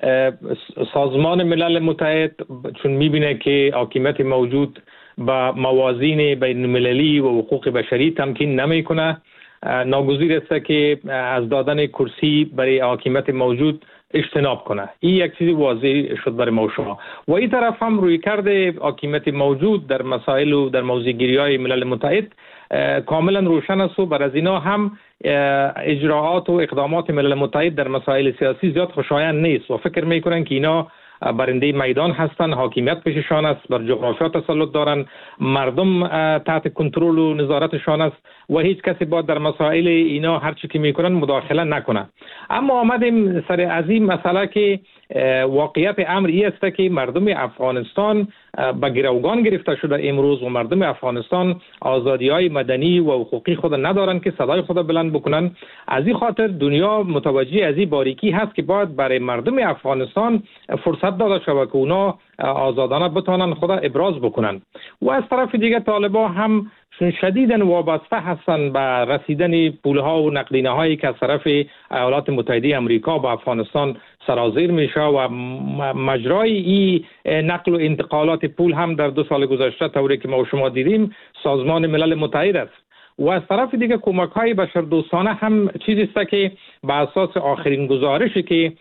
سازمان ملل متحد چون میبینه که حاکمیت موجود با موازین بین المللی و حقوق بشری تمکین نمیکنه، ناگزیر است که از دادن کرسی برای حاکمیت موجود اجتناب کنه. این یک چیز واضح شد برای ما شما. و این طرف هم روی کرده حاکمیت موجود در مسائل و در موضوعگیری‌های ملل متحد کاملا روشن است و بر از اینا هم اجراعات و اقدامات ملل متحد در مسائل سیاسی زیاد خوشایند نیست و فکر میکنن که اینا برنده میدان هستن، حاکمیت پیششان است، بر جغرافیا تسلط دارن، مردم تحت کنترل و نظارتشان است و هیچ کسی باید در مسائل اینا هر چی که میکنن مداخله نکنه. اما آمدیم سر از این مسئله که واقعیت امر این است که مردم افغانستان به گروگان گرفته شده امروز و مردم افغانستان آزادی‌های مدنی و حقوقی خود ندارن که صدای خود بلند بکنن. از این خاطر دنیا متوجه از این باریکی هست که باید برای مردم افغانستان فرصت داده شود که اونا آزادانه بتونن خود ابراز بکنن. و از طرف دیگه طالبان هم شدیداً وابسته هستند به رسیدن پولها و نقدینه هایی که از طرف ایالات متحده آمریکا با افغانستان سرازیر میشه و مجرای این نقل و انتقالات پول هم در دو سال گذشته طوری که ما شما دیدیم سازمان ملل متحد است. و از طرف دیگه کمک های بشردوستانه هم چیزی است که به اساس آخرین گزارشی که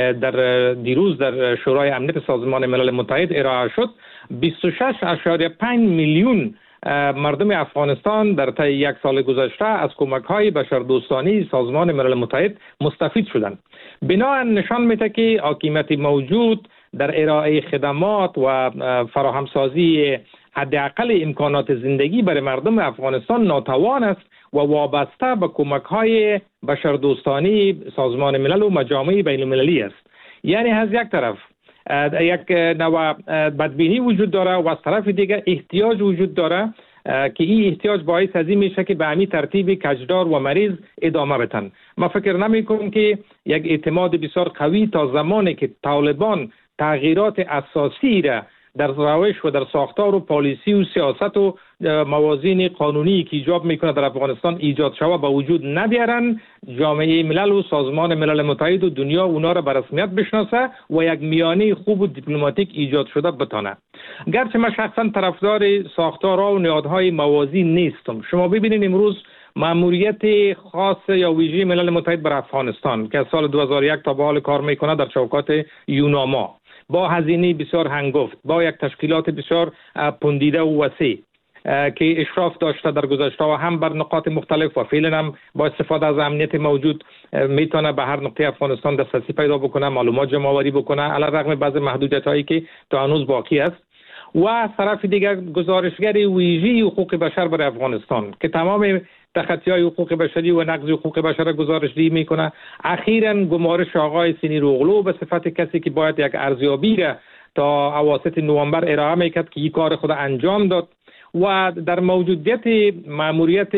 در دیروز در شورای امنیت سازمان ملل متحد ارائه شد، بیست و شش اشاریه پنج میلیون مردم افغانستان در طی یک سال گذشته از کمک‌های بشردوستانه سازمان ملل متحد مستفید شدند. بنابراین نشان میده که حاکمیت موجود در ارائه خدمات و فراهمسازی حداقل امکانات زندگی برای مردم افغانستان ناتوان است و وابسته به کمک‌های بشردوستانه سازمان ملل و مجامع بین المللی است. یعنی از یک طرف یک نوع بدبینی وجود داره و از طرف دیگه احتیاج وجود داره که این احتیاج باعث از این میشه که به همین ترتیب کجدار و مریض ادامه بدن. ما فکر نمی کنم که یک اعتماد بسیار قوی تا زمانی که طالبان تغییرات اساسی را در روش و در ساختار و پالیسی و سیاست و موازین قانونی که ایجاب میکنه در افغانستان ایجاد شود به وجود نبیارن، جامعه ملل و سازمان ملل متحد و دنیا اونا را به رسمیت بشناسه و یک میانه خوب و دیپلماتیک ایجاد شده بتانه. گرچه من شخصا طرفدار ساختارها و نهادهای موازین نیستم. شما ببینید امروز ماموریت خاص یا ویژه ملل متحد بر افغانستان که از سال دو هزار و یک تا به حال کار میکنه در چوکات یوناما با هزینه بسیار هنگفت، با یک تشکیلات بسیار پوندیده و وسیع که اشراف داشته در گذشته و هم بر نقاط مختلف و فعلا هم با استفاده از امنیت موجود میتونه به هر نقطه افغانستان دسترسی پیدا بکنه، معلومات جمع آوری بکنه علی رغم بعض محدودیت هایی که تا هنوز باقی است. و از طرف دیگر گزارشگر ویژه حقوق بشر برای افغانستان که تمام تخطی‌های حقوق بشری و نقض حقوق بشر را گزارش‌دهی میکنه. اخیراً گمارش آقای سینیر اوغلو به صفت کسی که باید یک ارزیابی را تا اواسط نوامبر ارائه میکرد که این کار خود انجام داد و در موجودیت ماموریت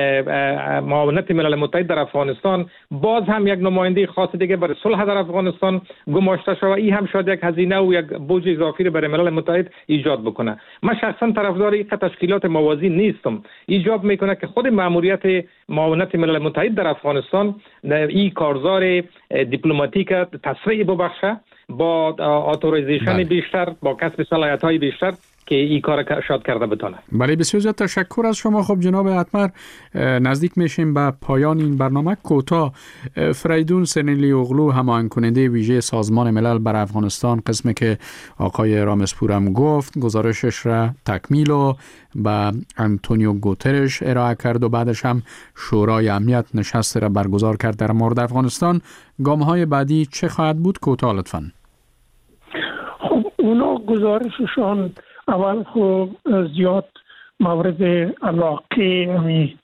معاونت ملل متحد در افغانستان باز هم یک نماینده خاص دیگه برای صلح در افغانستان گماشته شد و این هم شاید یک هزینه و یک بوج اضافی برای ملل متحد ایجاد بکنه. من شخصا طرفدار این تشکیلات موازی نیستم. ایجاب میکنه که خود ماموریت معاونت ملل متحد در افغانستان این کارزار دیپلماتیک تسریع ببخشه با اتوریزیشن بیشتر، با کسب صلاحیت‌های بیشتر که این کار شاد کرده بتونه. بله بسیار زیاد تشکر از شما. خب جناب اتمر، نزدیک میشیم به پایان این برنامه. کوتاه، فریدون سینیلی اوغلو هماهنگ کننده ویژه سازمان ملل بر افغانستان، قسمی که آقای رامسپور هم گفت گزارشش را تکمیل و به انتونیو گوترش ارائه کرد و بعدش هم شورای امنیت نشست را برگزار کرد در مورد افغانستان. گام‌های بعدی چه خواهد بود؟ کوتاه لطفاً. خب اونا گزارششان اول خب زیاد مورد علاقه همی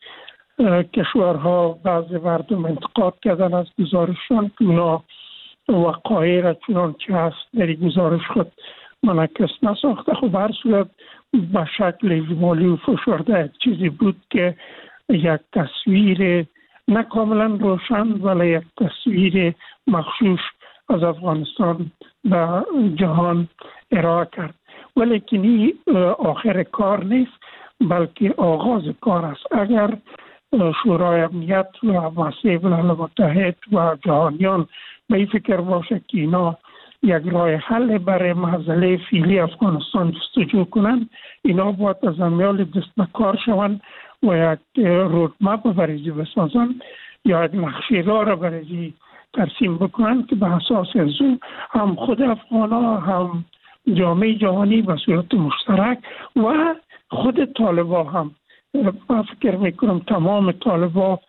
کشورها بعض مردم انتقاد کردن از گزارششان که اونا وقایع را چنان که هست در گزارش خود منعکس نساخته. خب هر صورت به شکل اجمالی و فشرده چیزی بود که یک تصویر نه کاملا روشن ولی یک تصویر مخشوش از افغانستان به جهان ارائه کرد. ولی کنی آخر کار نیست بلکه آغاز کار است. اگر شورای امنیت و مسئله ملل متحد و جهانیان به این فکر باشه که اینا یک راه حل برای مسئله فعلی افغانستان جستجو کنند، اینا باید از امیال دست به کار شوند و یک رودمپ برای بسازند یا یک نقشه راه را برای ترسیم بکنند که به اساس از اون هم خود افغانا هم جامعه جهانی به صورت مشترک و خود طالبا هم، من فکر میکنم تمام طالبا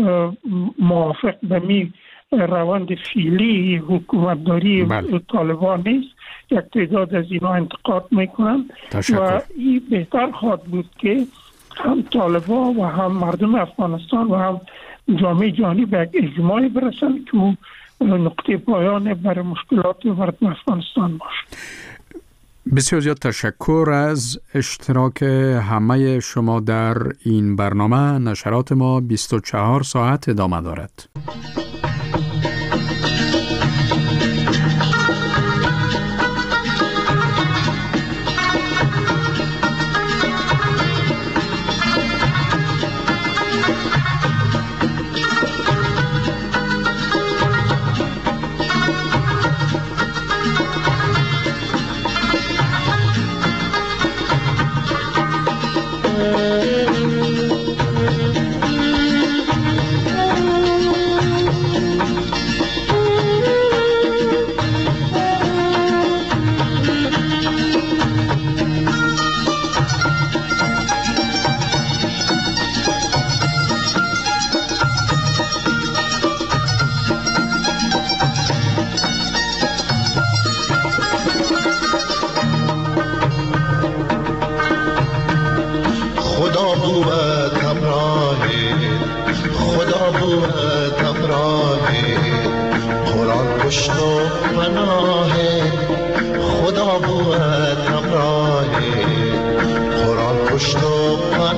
موافق به می روند فعلی حکومتداری طالبا نیست. یک تعداد از اینا انتقاد میکنن و این بهتر خواهد بود که هم طالبا و هم مردم افغانستان و هم جامعه جهانی به یک اجماعی برسن که نقطه پایان برای مشکلات مردم افغانستان باشه. بسیار زیاد تشکر از اشتراک همه شما در این برنامه. نشرات ما بیست و چهار ساعت ادامه دارد. خدا بود همراه قرآن پشت و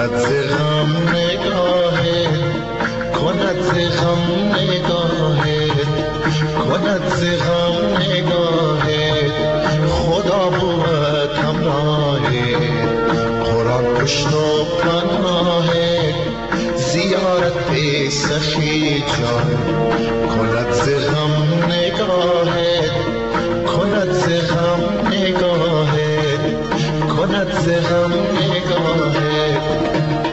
کند ز غم نگاهت، کند ز غم نگاهت، کند ز غم نگاهت، خدا بود همراهت، قرآن پشت و پناهت، زیارت به سخی جان، کند ز غم نگاهت، کند ز غم نگاهت، کند ز غم نگاهت.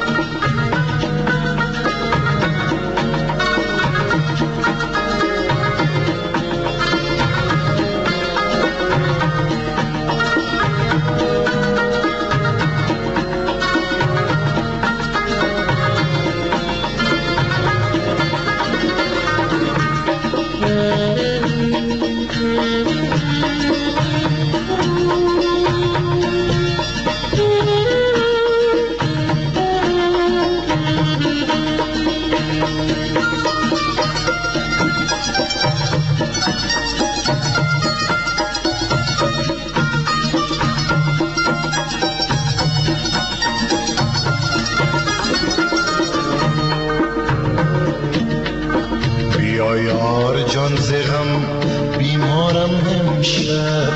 جان ز غم بیمارم امشب،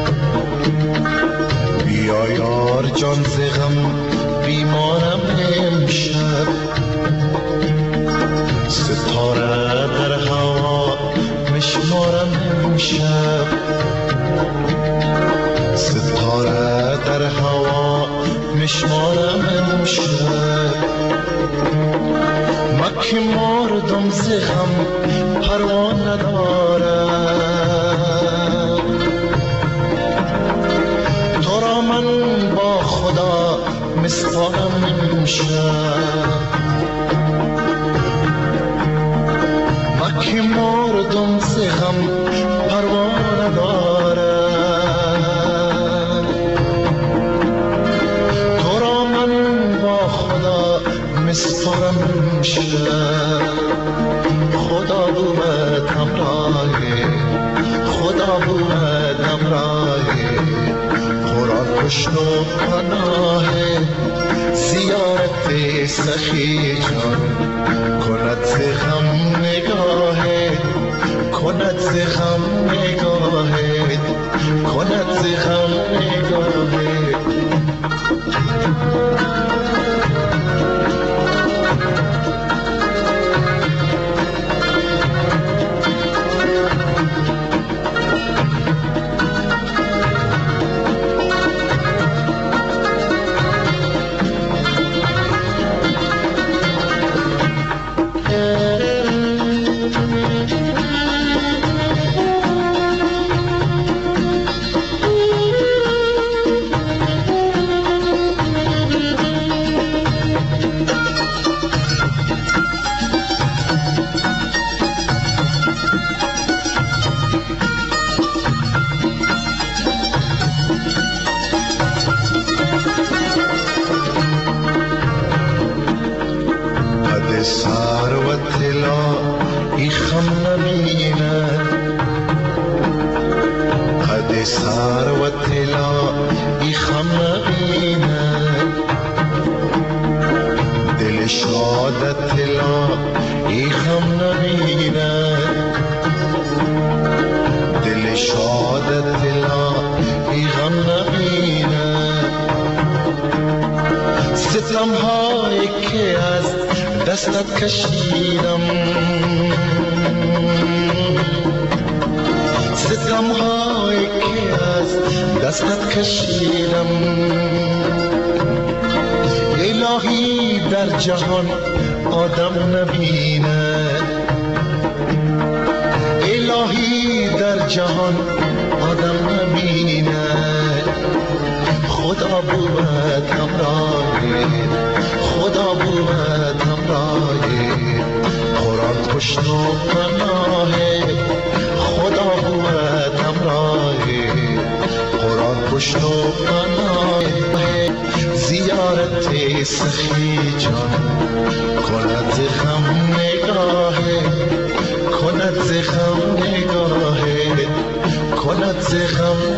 بیا یار جان ز غم بیمارم امشب، ستاره در هوا مشمارم امشب، ستاره در هوا مشمارم امشب، مکه مردم ز غم پروا ندارم، تو را من با خدا مسپارم امشب، مکه مردم ز غم پروا ندارم، تو را من با خدا مسپارم امشب، خدا بود همراهی، خدا بود همراهی، قرآن پشت و پناهی، زیارت سخی جان، کند ز غم نگاهت، کند ز غم نگاهت، کند ز غم نگاهت. دستت کشیدم، ستم هایی که از دستت کشیدم، الهی در جهان آدم نبیند، الهی در جهان آدم نبیند، خدا بود همراهی، خدا بود همراهی، قرآن پشت و پناهی، خدا بود همراهی، قرآن پشت و پناهی، زیارت سخی جان، کند ز غم نگاهی، کند ز غم نگاهی، کند ز غم